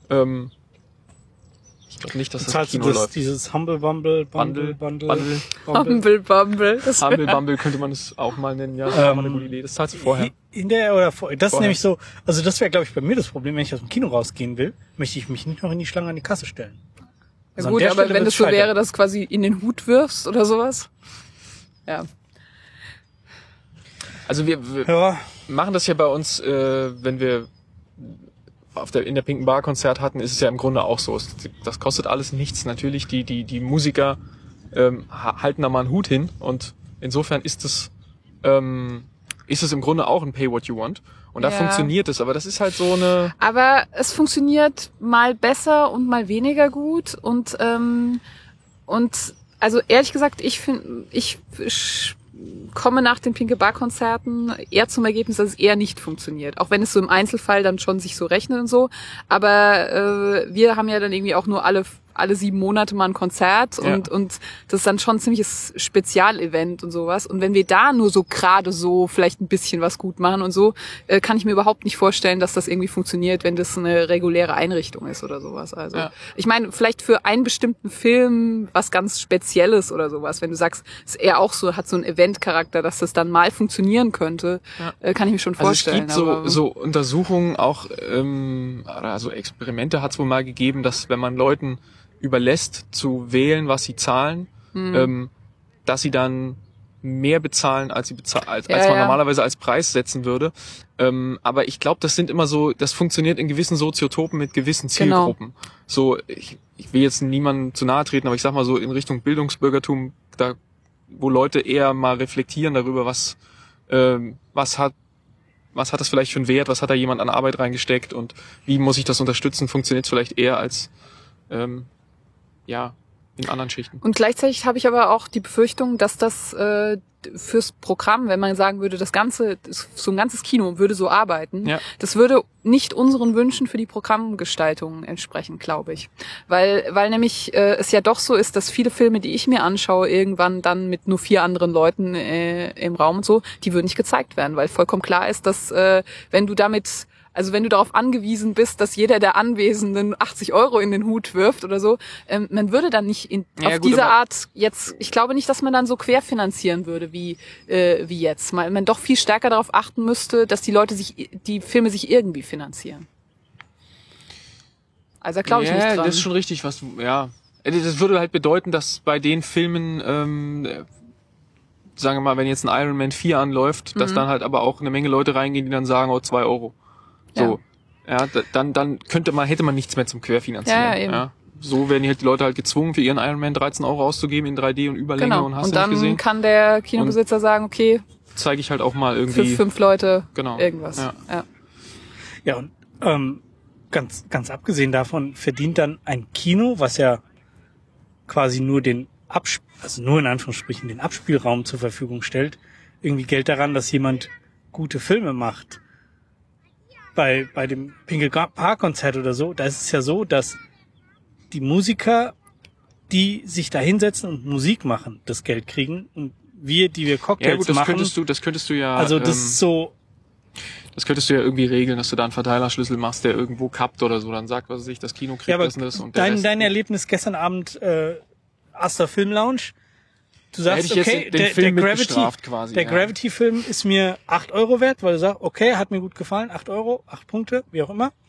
Ich glaube nicht, dass das Kino läuft. Dieses Humble Bumble. Humble Bumble. Humble Bumble könnte man es auch mal nennen, ja. Das war mal eine gute Idee. Das zahlst du vorher. Das ist nämlich so, also das wäre, glaube ich, bei mir das Problem, wenn ich aus dem Kino rausgehen will, möchte ich mich nicht noch in die Schlange an die Kasse stellen. Ja Also gut, aber wenn es so wäre, dass du quasi in den Hut wirfst oder sowas. Ja. Also wir machen das ja bei uns, wenn wir in der Pinken Bar Konzert hatten, ist es ja im Grunde auch so. Das kostet alles nichts. Natürlich, die Musiker halten da mal einen Hut hin und insofern ist es im Grunde auch ein Pay What You Want. Und da funktioniert es, aber das ist halt so eine... Aber es funktioniert mal besser und mal weniger gut und also ehrlich gesagt, ich komme nach den Pinke Bar Konzerten eher zum Ergebnis, dass es eher nicht funktioniert. Auch wenn es so im Einzelfall dann schon sich so rechnet und so. Aber wir haben ja dann irgendwie auch nur alle 7 Monate mal ein Konzert und das ist dann schon ein ziemliches Spezialevent und sowas. Und wenn wir da nur so gerade so vielleicht ein bisschen was gut machen und so, kann ich mir überhaupt nicht vorstellen, dass das irgendwie funktioniert, wenn das eine reguläre Einrichtung ist oder sowas. Also ich meine, vielleicht für einen bestimmten Film was ganz Spezielles oder sowas. Wenn du sagst, es ist eher auch so, hat so einen Eventcharakter, dass das dann mal funktionieren könnte, kann ich mir schon vorstellen. Also es gibt so Untersuchungen auch, also Experimente hat es wohl mal gegeben, dass wenn man Leuten überlässt zu wählen, was sie zahlen, dass sie dann mehr bezahlen, als man normalerweise als Preis setzen würde. Aber ich glaube, das sind immer so, das funktioniert in gewissen Soziotopen mit gewissen Zielgruppen. Genau. So, ich will jetzt niemandem zu nahe treten, aber ich sag mal so in Richtung Bildungsbürgertum, da wo Leute eher mal reflektieren darüber, was hat das vielleicht für einen Wert, was hat da jemand an Arbeit reingesteckt und wie muss ich das unterstützen, funktioniert es vielleicht eher als in anderen Schichten. Und gleichzeitig habe ich aber auch die Befürchtung, dass das fürs Programm, wenn man sagen würde, so ein ganzes Kino würde so arbeiten, das würde nicht unseren Wünschen für die Programmgestaltung entsprechen, glaube ich. Weil nämlich es ja doch so ist, dass viele Filme, die ich mir anschaue, irgendwann dann mit nur 4 anderen Leuten im Raum und so, die würden nicht gezeigt werden, weil vollkommen klar ist, dass wenn du darauf angewiesen bist, dass jeder der Anwesenden 80 Euro in den Hut wirft oder so, man würde dann nicht auf diese Art jetzt, ich glaube nicht, dass man dann so querfinanzieren würde wie jetzt. Man doch viel stärker darauf achten müsste, dass die Filme sich irgendwie finanzieren. Also da glaube ich nicht dran. Ja, das ist schon richtig, das würde halt bedeuten, dass bei den Filmen sagen wir mal, wenn jetzt ein Iron Man 4 anläuft, dass dann halt aber auch eine Menge Leute reingehen, die dann sagen, 2 Euro. So. Ja, dann hätte man nichts mehr zum Querfinanzieren. Ja, eben. Ja. So werden halt die Leute halt gezwungen, für ihren Iron Man 13 Euro auszugeben in 3D und Überlänge Genau. und hast Und du nicht dann gesehen. kann der Kinobesitzer sagen, okay, Zeige ich halt auch mal für irgendwie. 5 Leute Genau. irgendwas. Ja. Ja, und ganz abgesehen davon verdient dann ein Kino, was ja quasi nur nur in Anführungsstrichen den Abspielraum zur Verfügung stellt, irgendwie Geld daran, dass jemand gute Filme macht. Bei dem Pinkel Park Konzert oder so, da ist es ja so, dass die Musiker, die sich da hinsetzen und Musik machen, das Geld kriegen und wir, die wir Cocktails Ja gut, das machen. könntest du ja. Also das ist so. Das könntest du ja irgendwie regeln, dass du da einen Verteilerschlüssel machst, der irgendwo kappt oder so. Dann sagt, was weiß ich, das Kino kriegt Ja, aber das und das und der dein Rest. Erlebnis gestern Abend Astor Film Lounge. Du Da hätte sagst, ich jetzt okay, den Film der mitbestraft quasi. Der Gravity-Film ist mir 8 Euro wert, weil du sagst, okay, hat mir gut gefallen, 8 Euro, 8 Punkte, wie auch immer.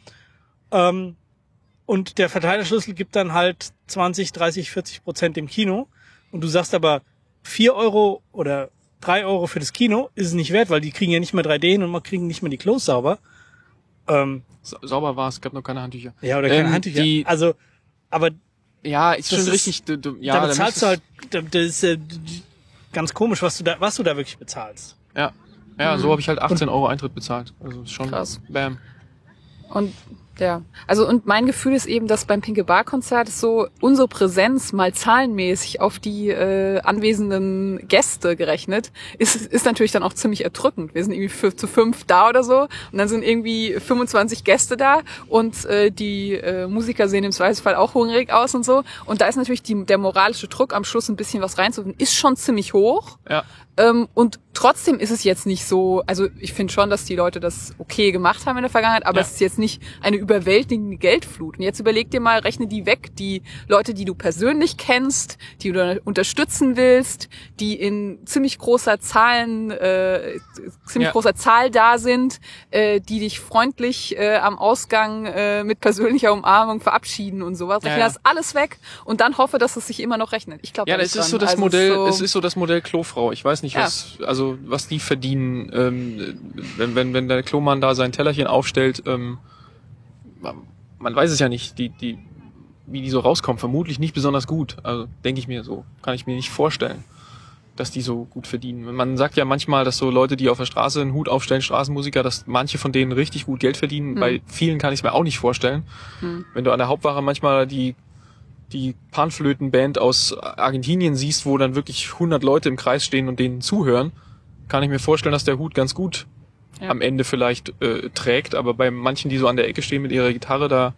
Und der Verteilerschlüssel gibt dann halt 20, 30, 40% dem Kino. Und du sagst aber 4 Euro oder 3 Euro für das Kino ist es nicht wert, weil die kriegen ja nicht mehr 3D hin und man kriegen nicht mehr die Klos sauber. Sauber war es, gab noch keine Handtücher. Ja, oder keine Handtücher. Also, aber Ja, ist Das schon ist- richtig. da bezahlst du halt, das ist ganz komisch, was du da wirklich bezahlst. Ja, so habe ich halt 18 Euro Eintritt bezahlt. Also ist schon Krass. Bam. Und ja, also und mein Gefühl ist eben, dass beim Pinke Bar Konzert ist so unsere Präsenz mal zahlenmäßig auf die anwesenden Gäste gerechnet, ist natürlich dann auch ziemlich erdrückend. Wir sind irgendwie zu 5 da oder so und dann sind irgendwie 25 Gäste da und die Musiker sehen im Zweifelsfall auch hungrig aus und so. Und da ist natürlich der moralische Druck, am Schluss ein bisschen was reinzufinden, ist schon ziemlich hoch. Ja. Und trotzdem ist es jetzt nicht so, also ich finde schon, dass die Leute das okay gemacht haben in der Vergangenheit, aber es ist jetzt nicht eine überwältigende Geldflut. Und jetzt überleg dir mal, rechne die weg, die Leute, die du persönlich kennst, die du unterstützen willst, die in ziemlich großer großer Zahl da sind, die dich freundlich am Ausgang mit persönlicher Umarmung verabschieden und sowas. Rechne das alles weg und dann hoffe, dass es sich immer noch rechnet. Ich glaube, Ja, das ist so das Modell, es ist so das Modell Klofrau. Ich weiß nicht, was die verdienen, wenn der Klomann da sein Tellerchen aufstellt, man weiß es ja nicht, wie die so rauskommen. Vermutlich nicht besonders gut. Also denke ich mir so. Kann ich mir nicht vorstellen, dass die so gut verdienen. Man sagt ja manchmal, dass so Leute, die auf der Straße einen Hut aufstellen, Straßenmusiker, dass manche von denen richtig gut Geld verdienen. Bei vielen kann ich es mir auch nicht vorstellen. Wenn du an der Hauptwache manchmal die Panflötenband aus Argentinien siehst, wo dann wirklich 100 Leute im Kreis stehen und denen zuhören, kann ich mir vorstellen, dass der Hut ganz gut am Ende vielleicht trägt. Aber bei manchen, die so an der Ecke stehen mit ihrer Gitarre,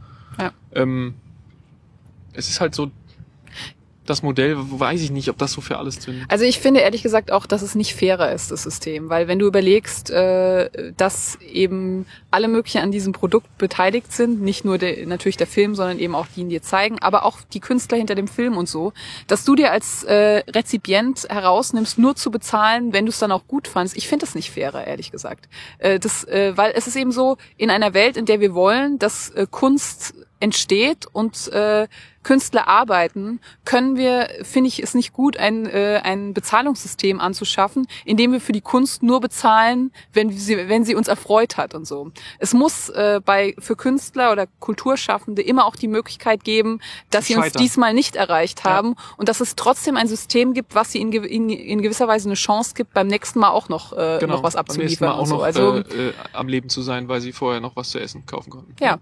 es ist halt so das Modell, weiß ich nicht, ob das so für alles zündet. Also ich finde ehrlich gesagt auch, dass es nicht fairer ist, das System. Weil wenn du überlegst, dass eben alle möglichen an diesem Produkt beteiligt sind, nicht nur natürlich der Film, sondern eben auch die ihn dir zeigen, aber auch die Künstler hinter dem Film und so, dass du dir als Rezipient herausnimmst, nur zu bezahlen, wenn du es dann auch gut fandst. Ich finde das nicht fairer, ehrlich gesagt. Weil es ist eben so, in einer Welt, in der wir wollen, dass Kunst entsteht und Künstler arbeiten, können wir, finde ich, es nicht gut, ein Bezahlungssystem anzuschaffen, in dem wir für die Kunst nur bezahlen, wenn sie uns erfreut hat und so. Es muss für Künstler oder Kulturschaffende immer auch die Möglichkeit geben, dass sie uns diesmal nicht erreicht haben und dass es trotzdem ein System gibt, was sie in gewisser Weise eine Chance gibt, beim nächsten Mal auch noch was abzuliefern. Mal auch und so. noch Also am Leben zu sein, weil sie vorher noch was zu essen kaufen konnten. ja.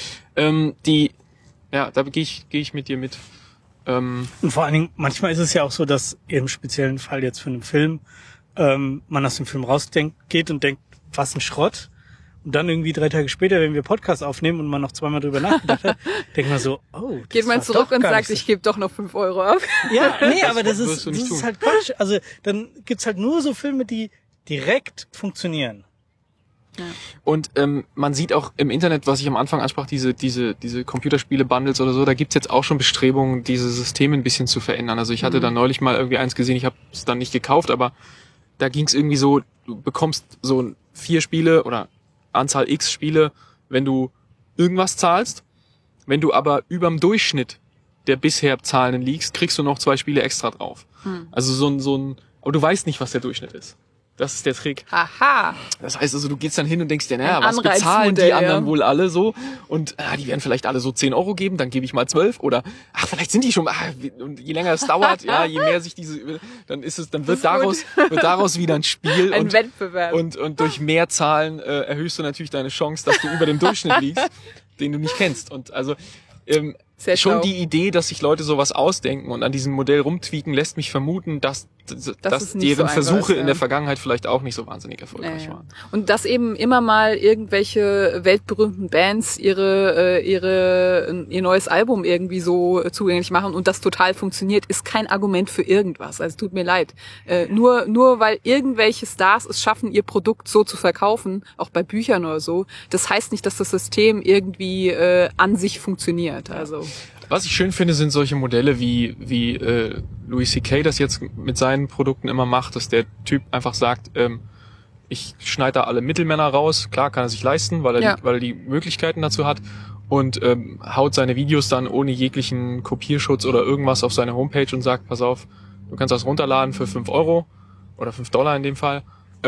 Da gehe ich mit dir mit. Und vor allen Dingen, manchmal ist es ja auch so, dass im speziellen Fall jetzt für einen Film man aus dem Film geht und denkt, was ein Schrott. Und dann irgendwie 3 Tage später, wenn wir Podcast aufnehmen und man noch zweimal drüber nachgedacht hat, denkt man so, oh, das Geht man war zurück doch und gar sagt, nicht ich gebe doch noch 5 Euro ab. Ja, nee, aber das wirst du nicht ist tun. halt Quatsch. Also dann gibt's halt nur so Filme, die direkt funktionieren. Und man sieht auch im Internet, was ich am Anfang ansprach, diese Computerspiele-Bundles oder so, da gibt's jetzt auch schon Bestrebungen, diese Systeme ein bisschen zu verändern. Also ich hatte da neulich mal irgendwie eins gesehen, ich habe es dann nicht gekauft, aber da ging's irgendwie so, du bekommst so 4 Spiele oder Anzahl X Spiele, wenn du irgendwas zahlst. Wenn du aber überm Durchschnitt der bisher Zahlenden liegst, kriegst du noch 2 Spiele extra drauf. Also so ein aber du weißt nicht, was der Durchschnitt ist. Das ist der Trick. Aha. Das heißt also, du gehst dann hin und denkst dir, naja, Ein was bezahlen Anreizmodell, die anderen ja. wohl alle so? Und die werden vielleicht alle so 10 Euro geben, dann gebe ich mal 12. Oder, vielleicht sind die schon, und je länger es dauert, ja, je mehr sich dann wird daraus wieder ein Spiel. Ein Wettbewerb. Und durch mehr Zahlen erhöhst du natürlich deine Chance, dass du über dem Durchschnitt liegst, den du nicht kennst. Und also, Sehr schon schlau. die Idee, dass sich Leute sowas ausdenken und an diesem Modell rumtweaken, lässt mich vermuten, dass es nicht deren so einfach Versuche ist, ja. in der Vergangenheit vielleicht auch nicht so wahnsinnig erfolgreich Ja. waren. Und dass eben immer mal irgendwelche weltberühmten Bands ihr neues Album irgendwie so zugänglich machen und das total funktioniert, ist kein Argument für irgendwas. Also tut mir leid. Nur weil irgendwelche Stars es schaffen, ihr Produkt so zu verkaufen, auch bei Büchern oder so, das heißt nicht, dass das System irgendwie an sich funktioniert. Also Was ich schön finde, sind solche Modelle wie Louis C.K. das jetzt mit seinen Produkten immer macht, dass der Typ einfach sagt, ich schneide da alle Mittelmänner raus, klar kann er sich leisten, weil er die Möglichkeiten dazu hat und haut seine Videos dann ohne jeglichen Kopierschutz oder irgendwas auf seine Homepage und sagt, pass auf, du kannst das runterladen für 5 Euro oder $5 in dem Fall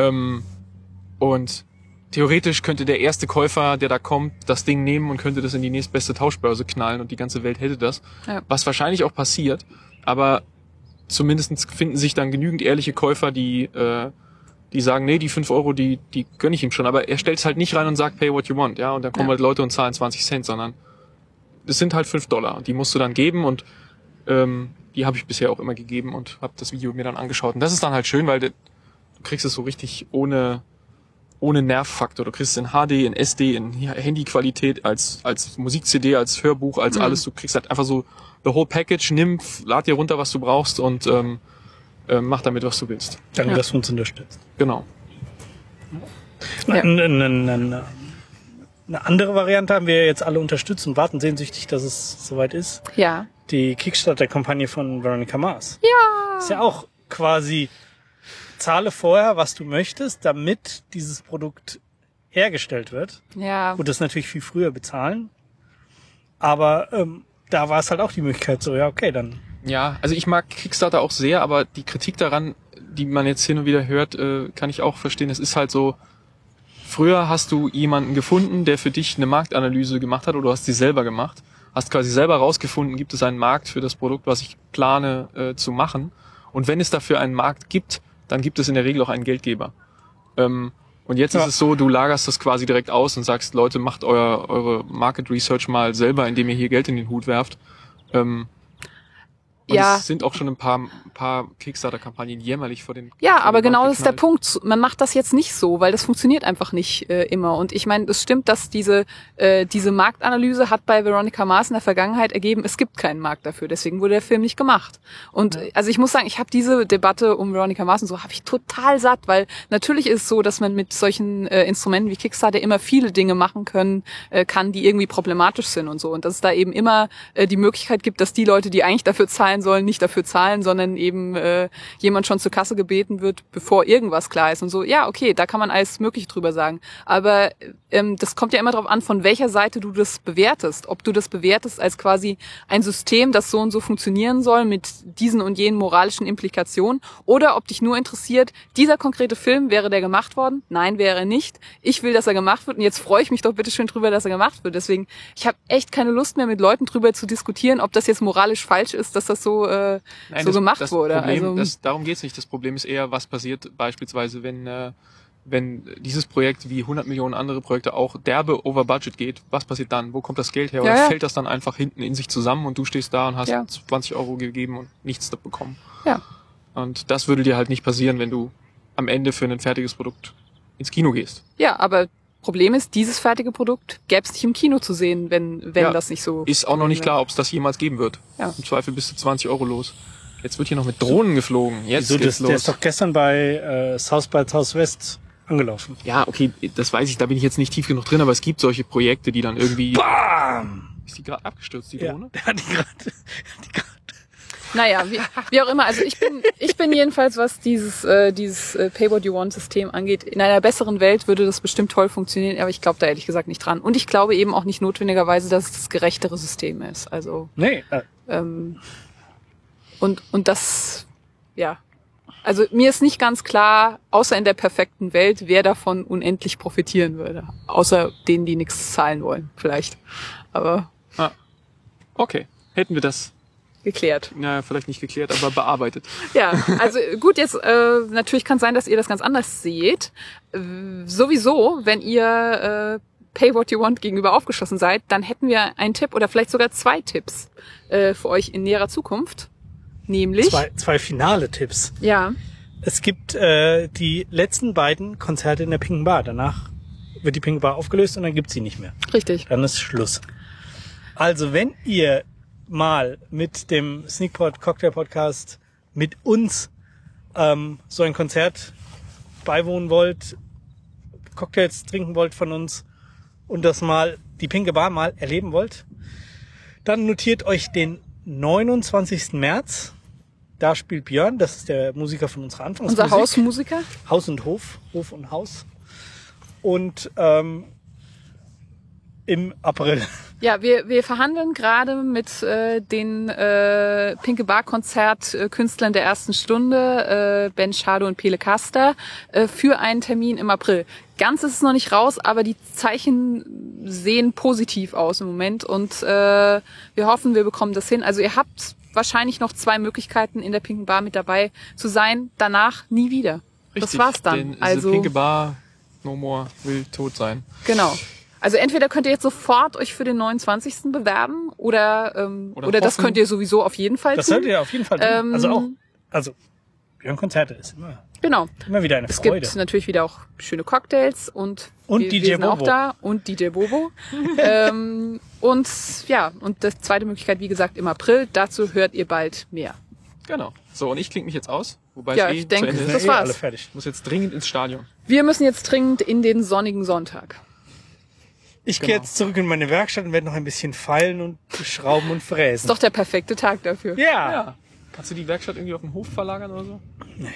und theoretisch könnte der erste Käufer, der da kommt, das Ding nehmen und könnte das in die nächstbeste Tauschbörse knallen und die ganze Welt hätte das. Ja. Was wahrscheinlich auch passiert, aber zumindest finden sich dann genügend ehrliche Käufer, die sagen, nee, die 5 Euro, die gönne ich ihm schon. Aber er stellt es halt nicht rein und sagt, pay what you want, ja, und dann kommen halt Leute und zahlen 20 Cent, sondern es sind halt $5 und die musst du dann geben und die habe ich bisher auch immer gegeben und habe das Video mir dann angeschaut. Und das ist dann halt schön, weil du kriegst es so richtig ohne Nervfaktor. Du kriegst es in HD, in SD, in Handyqualität, als Musik-CD, als Hörbuch, als alles. Du kriegst halt einfach so the whole package, lad dir runter, was du brauchst und mach damit, was du willst. Danke, dass du uns unterstützt. Genau. Ja. Eine andere Variante haben wir jetzt alle unterstützt und warten sehnsüchtig, dass es soweit ist. ja. Die Kickstarter-Kampagne von Veronica Mars. Ja. Ist ja auch quasi, zahle vorher, was du möchtest, damit dieses Produkt hergestellt wird. Ja. Gut, das ist natürlich viel früher bezahlen. Aber da war es halt auch die Möglichkeit so, ja, okay, dann. Ja, also ich mag Kickstarter auch sehr, aber die Kritik daran, die man jetzt hin und wieder hört, kann ich auch verstehen. Es ist halt so, früher hast du jemanden gefunden, der für dich eine Marktanalyse gemacht hat oder du hast sie selber gemacht. Hast quasi selber rausgefunden, gibt es einen Markt für das Produkt, was ich plane zu machen. Und wenn es dafür einen Markt gibt, dann gibt es in der Regel auch einen Geldgeber. Und jetzt ist es so, du lagerst das quasi direkt aus und sagst, Leute, macht eure Market Research mal selber, indem ihr hier Geld in den Hut werft. Und es sind auch schon ein paar Kickstarter-Kampagnen jämmerlich vor den... Ja, vor aber den genau Wand das ist der geknallt. Punkt. Man macht das jetzt nicht so, weil das funktioniert einfach nicht immer. Und ich meine, es stimmt, dass diese Marktanalyse hat bei Veronica Mars in der Vergangenheit ergeben, es gibt keinen Markt dafür. Deswegen wurde der Film nicht gemacht. Und also ich muss sagen, ich habe diese Debatte um Veronica Mars und so, habe ich total satt, weil natürlich ist es so, dass man mit solchen Instrumenten wie Kickstarter immer viele Dinge machen kann, die irgendwie problematisch sind und so. Und dass es da eben immer die Möglichkeit gibt, dass die Leute, die eigentlich dafür zahlen sollen, nicht dafür zahlen, sondern eben jemand schon zur Kasse gebeten wird, bevor irgendwas klar ist und so. Ja, okay, da kann man alles Mögliche drüber sagen. Aber das kommt ja immer darauf an, von welcher Seite du das bewertest. Ob du das bewertest als quasi ein System, das so und so funktionieren soll mit diesen und jenen moralischen Implikationen oder ob dich nur interessiert, dieser konkrete Film, wäre der gemacht worden? Nein, wäre er nicht. Ich will, dass er gemacht wird und jetzt freue ich mich doch bitte schön drüber, dass er gemacht wird. Deswegen, ich habe echt keine Lust mehr, mit Leuten drüber zu diskutieren, ob das jetzt moralisch falsch ist, dass das so gemacht wurde. Problem, darum geht's nicht. Das Problem ist eher, was passiert beispielsweise, wenn dieses Projekt wie 100 Millionen andere Projekte auch derbe over budget geht. Was passiert dann? Wo kommt das Geld her? Oder fällt das dann einfach hinten in sich zusammen und du stehst da und hast 20 Euro gegeben und nichts bekommen? Ja. Und das würde dir halt nicht passieren, wenn du am Ende für ein fertiges Produkt ins Kino gehst. Ja, aber Problem ist, dieses fertige Produkt gäbe es nicht im Kino zu sehen, wenn das nicht so... Ist auch noch nicht klar, ob es das jemals geben wird. Ja. Im Zweifel bist du 20 Euro los. Jetzt wird hier noch mit Drohnen geflogen. Jetzt geht's los. Der ist doch gestern bei South by Southwest angelaufen. Ja, okay, das weiß ich, da bin ich jetzt nicht tief genug drin, aber es gibt solche Projekte, die dann irgendwie... Bam! Ist die gerade abgestürzt, die Ja, Drohne? der hat die gerade. Naja, wie auch immer. Also ich bin jedenfalls, was dieses Pay What You Want System angeht, in einer besseren Welt würde das bestimmt toll funktionieren, aber ich glaube da ehrlich gesagt nicht dran. Und ich glaube eben auch nicht notwendigerweise, dass es das gerechtere System ist. Also Nee. und das, ja. Also mir ist nicht ganz klar, außer in der perfekten Welt, wer davon unendlich profitieren würde. Außer denen, die nichts zahlen wollen, vielleicht. Aber Okay, hätten wir das, geklärt. naja, vielleicht nicht geklärt, aber bearbeitet. Ja, also gut, jetzt natürlich kann es sein, dass ihr das ganz anders seht. Sowieso, wenn ihr Pay What You Want gegenüber aufgeschlossen seid, dann hätten wir einen Tipp oder vielleicht sogar 2 Tipps für euch in näherer Zukunft. Nämlich... Zwei finale Tipps. Ja. Es gibt die letzten beiden Konzerte in der Pinken Bar. Danach wird die Pinken Bar aufgelöst und dann gibt's sie nicht mehr. Richtig. Dann ist Schluss. Also wenn ihr mal mit dem Sneakpot Cocktail Podcast mit uns so ein Konzert beiwohnen wollt, Cocktails trinken wollt von uns und das mal, die Pinke Bar mal erleben wollt, dann notiert euch den 29. März. Da spielt Björn, das ist der Musiker von unserer Anfangsmusik. Unser Hausmusiker. Haus und Hof, Hof und Haus. Und im April. Ja, wir verhandeln gerade mit den Pinke Bar Konzert Künstlern der ersten Stunde, Ben Schade und Pele Kaster, für einen Termin im April. Ganz ist es noch nicht raus, aber die Zeichen sehen positiv aus im Moment und wir hoffen, wir bekommen das hin. Also ihr habt wahrscheinlich noch 2 Möglichkeiten in der Pinken Bar mit dabei zu sein, danach nie wieder. Richtig, das war's dann. denn Also The Pinke Bar, no more, will tot sein. genau. Also entweder könnt ihr jetzt sofort euch für den 29. bewerben oder das hoffen. könnt ihr sowieso auf jeden Fall Das tun. solltet ihr auf jeden Fall tun. Also Björn-Konzerte ist Genau. immer wieder eine Es Freude. gibt natürlich wieder auch schöne Cocktails und wir DJ sind auch Bobo. da und DJ Bobo. Und das zweite Möglichkeit, wie gesagt, im April. Dazu hört ihr bald mehr. Genau. So, und ich klinge mich jetzt aus, wobei Ja, es ich zu denke, Ende ist. das Eh war's. alle fertig. Ich muss jetzt dringend ins Stadion. Wir müssen jetzt dringend in den sonnigen Sonntag. Ich gehe Genau. jetzt zurück in meine Werkstatt und werde noch ein bisschen feilen und schrauben und Ist fräsen. doch der perfekte Tag dafür. Ja. Ja. Kannst du die Werkstatt irgendwie auf den Hof verlagern oder so? Nee.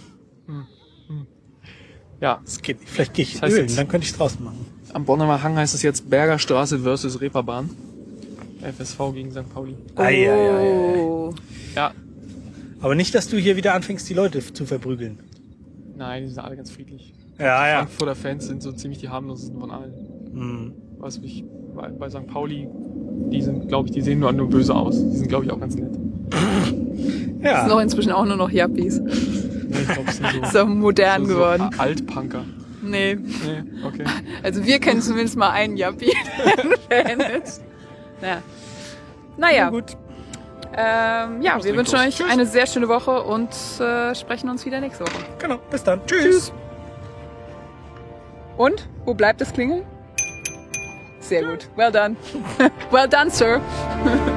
Ja, Das geht nicht. Vielleicht gehe ich Das heißt ölen, jetzt- dann könnte ich es draußen machen. am Bonner Hang heißt es jetzt Bergerstraße versus Reeperbahn. FSV gegen St. Pauli. Oh. Ja, Aber nicht, dass du hier wieder anfängst, die Leute zu verprügeln. nein, die sind alle ganz friedlich. Ja, ja. Frankfurter Fans sind so ziemlich die harmlosesten von allen. Hm. Was mich bei St. Pauli, die sind, glaube ich, die sehen nur böse aus. Die sind, glaube ich, auch ganz nett. Sind Ja. doch inzwischen auch nur noch Yuppies. Nee, ich glaube, es sind so, So modern geworden. So Altpunker. Nee. Nee, okay. Also wir kennen zumindest mal einen Yuppie, der Fan ist. Naja. Gut. Ja, wir wünschen euch eine sehr schöne Woche und sprechen uns wieder nächste Woche. Genau. Bis dann. Tschüss. Tschüss. Und? Wo bleibt das Klingeln? Sehr gut. Well done. Well done, Sir.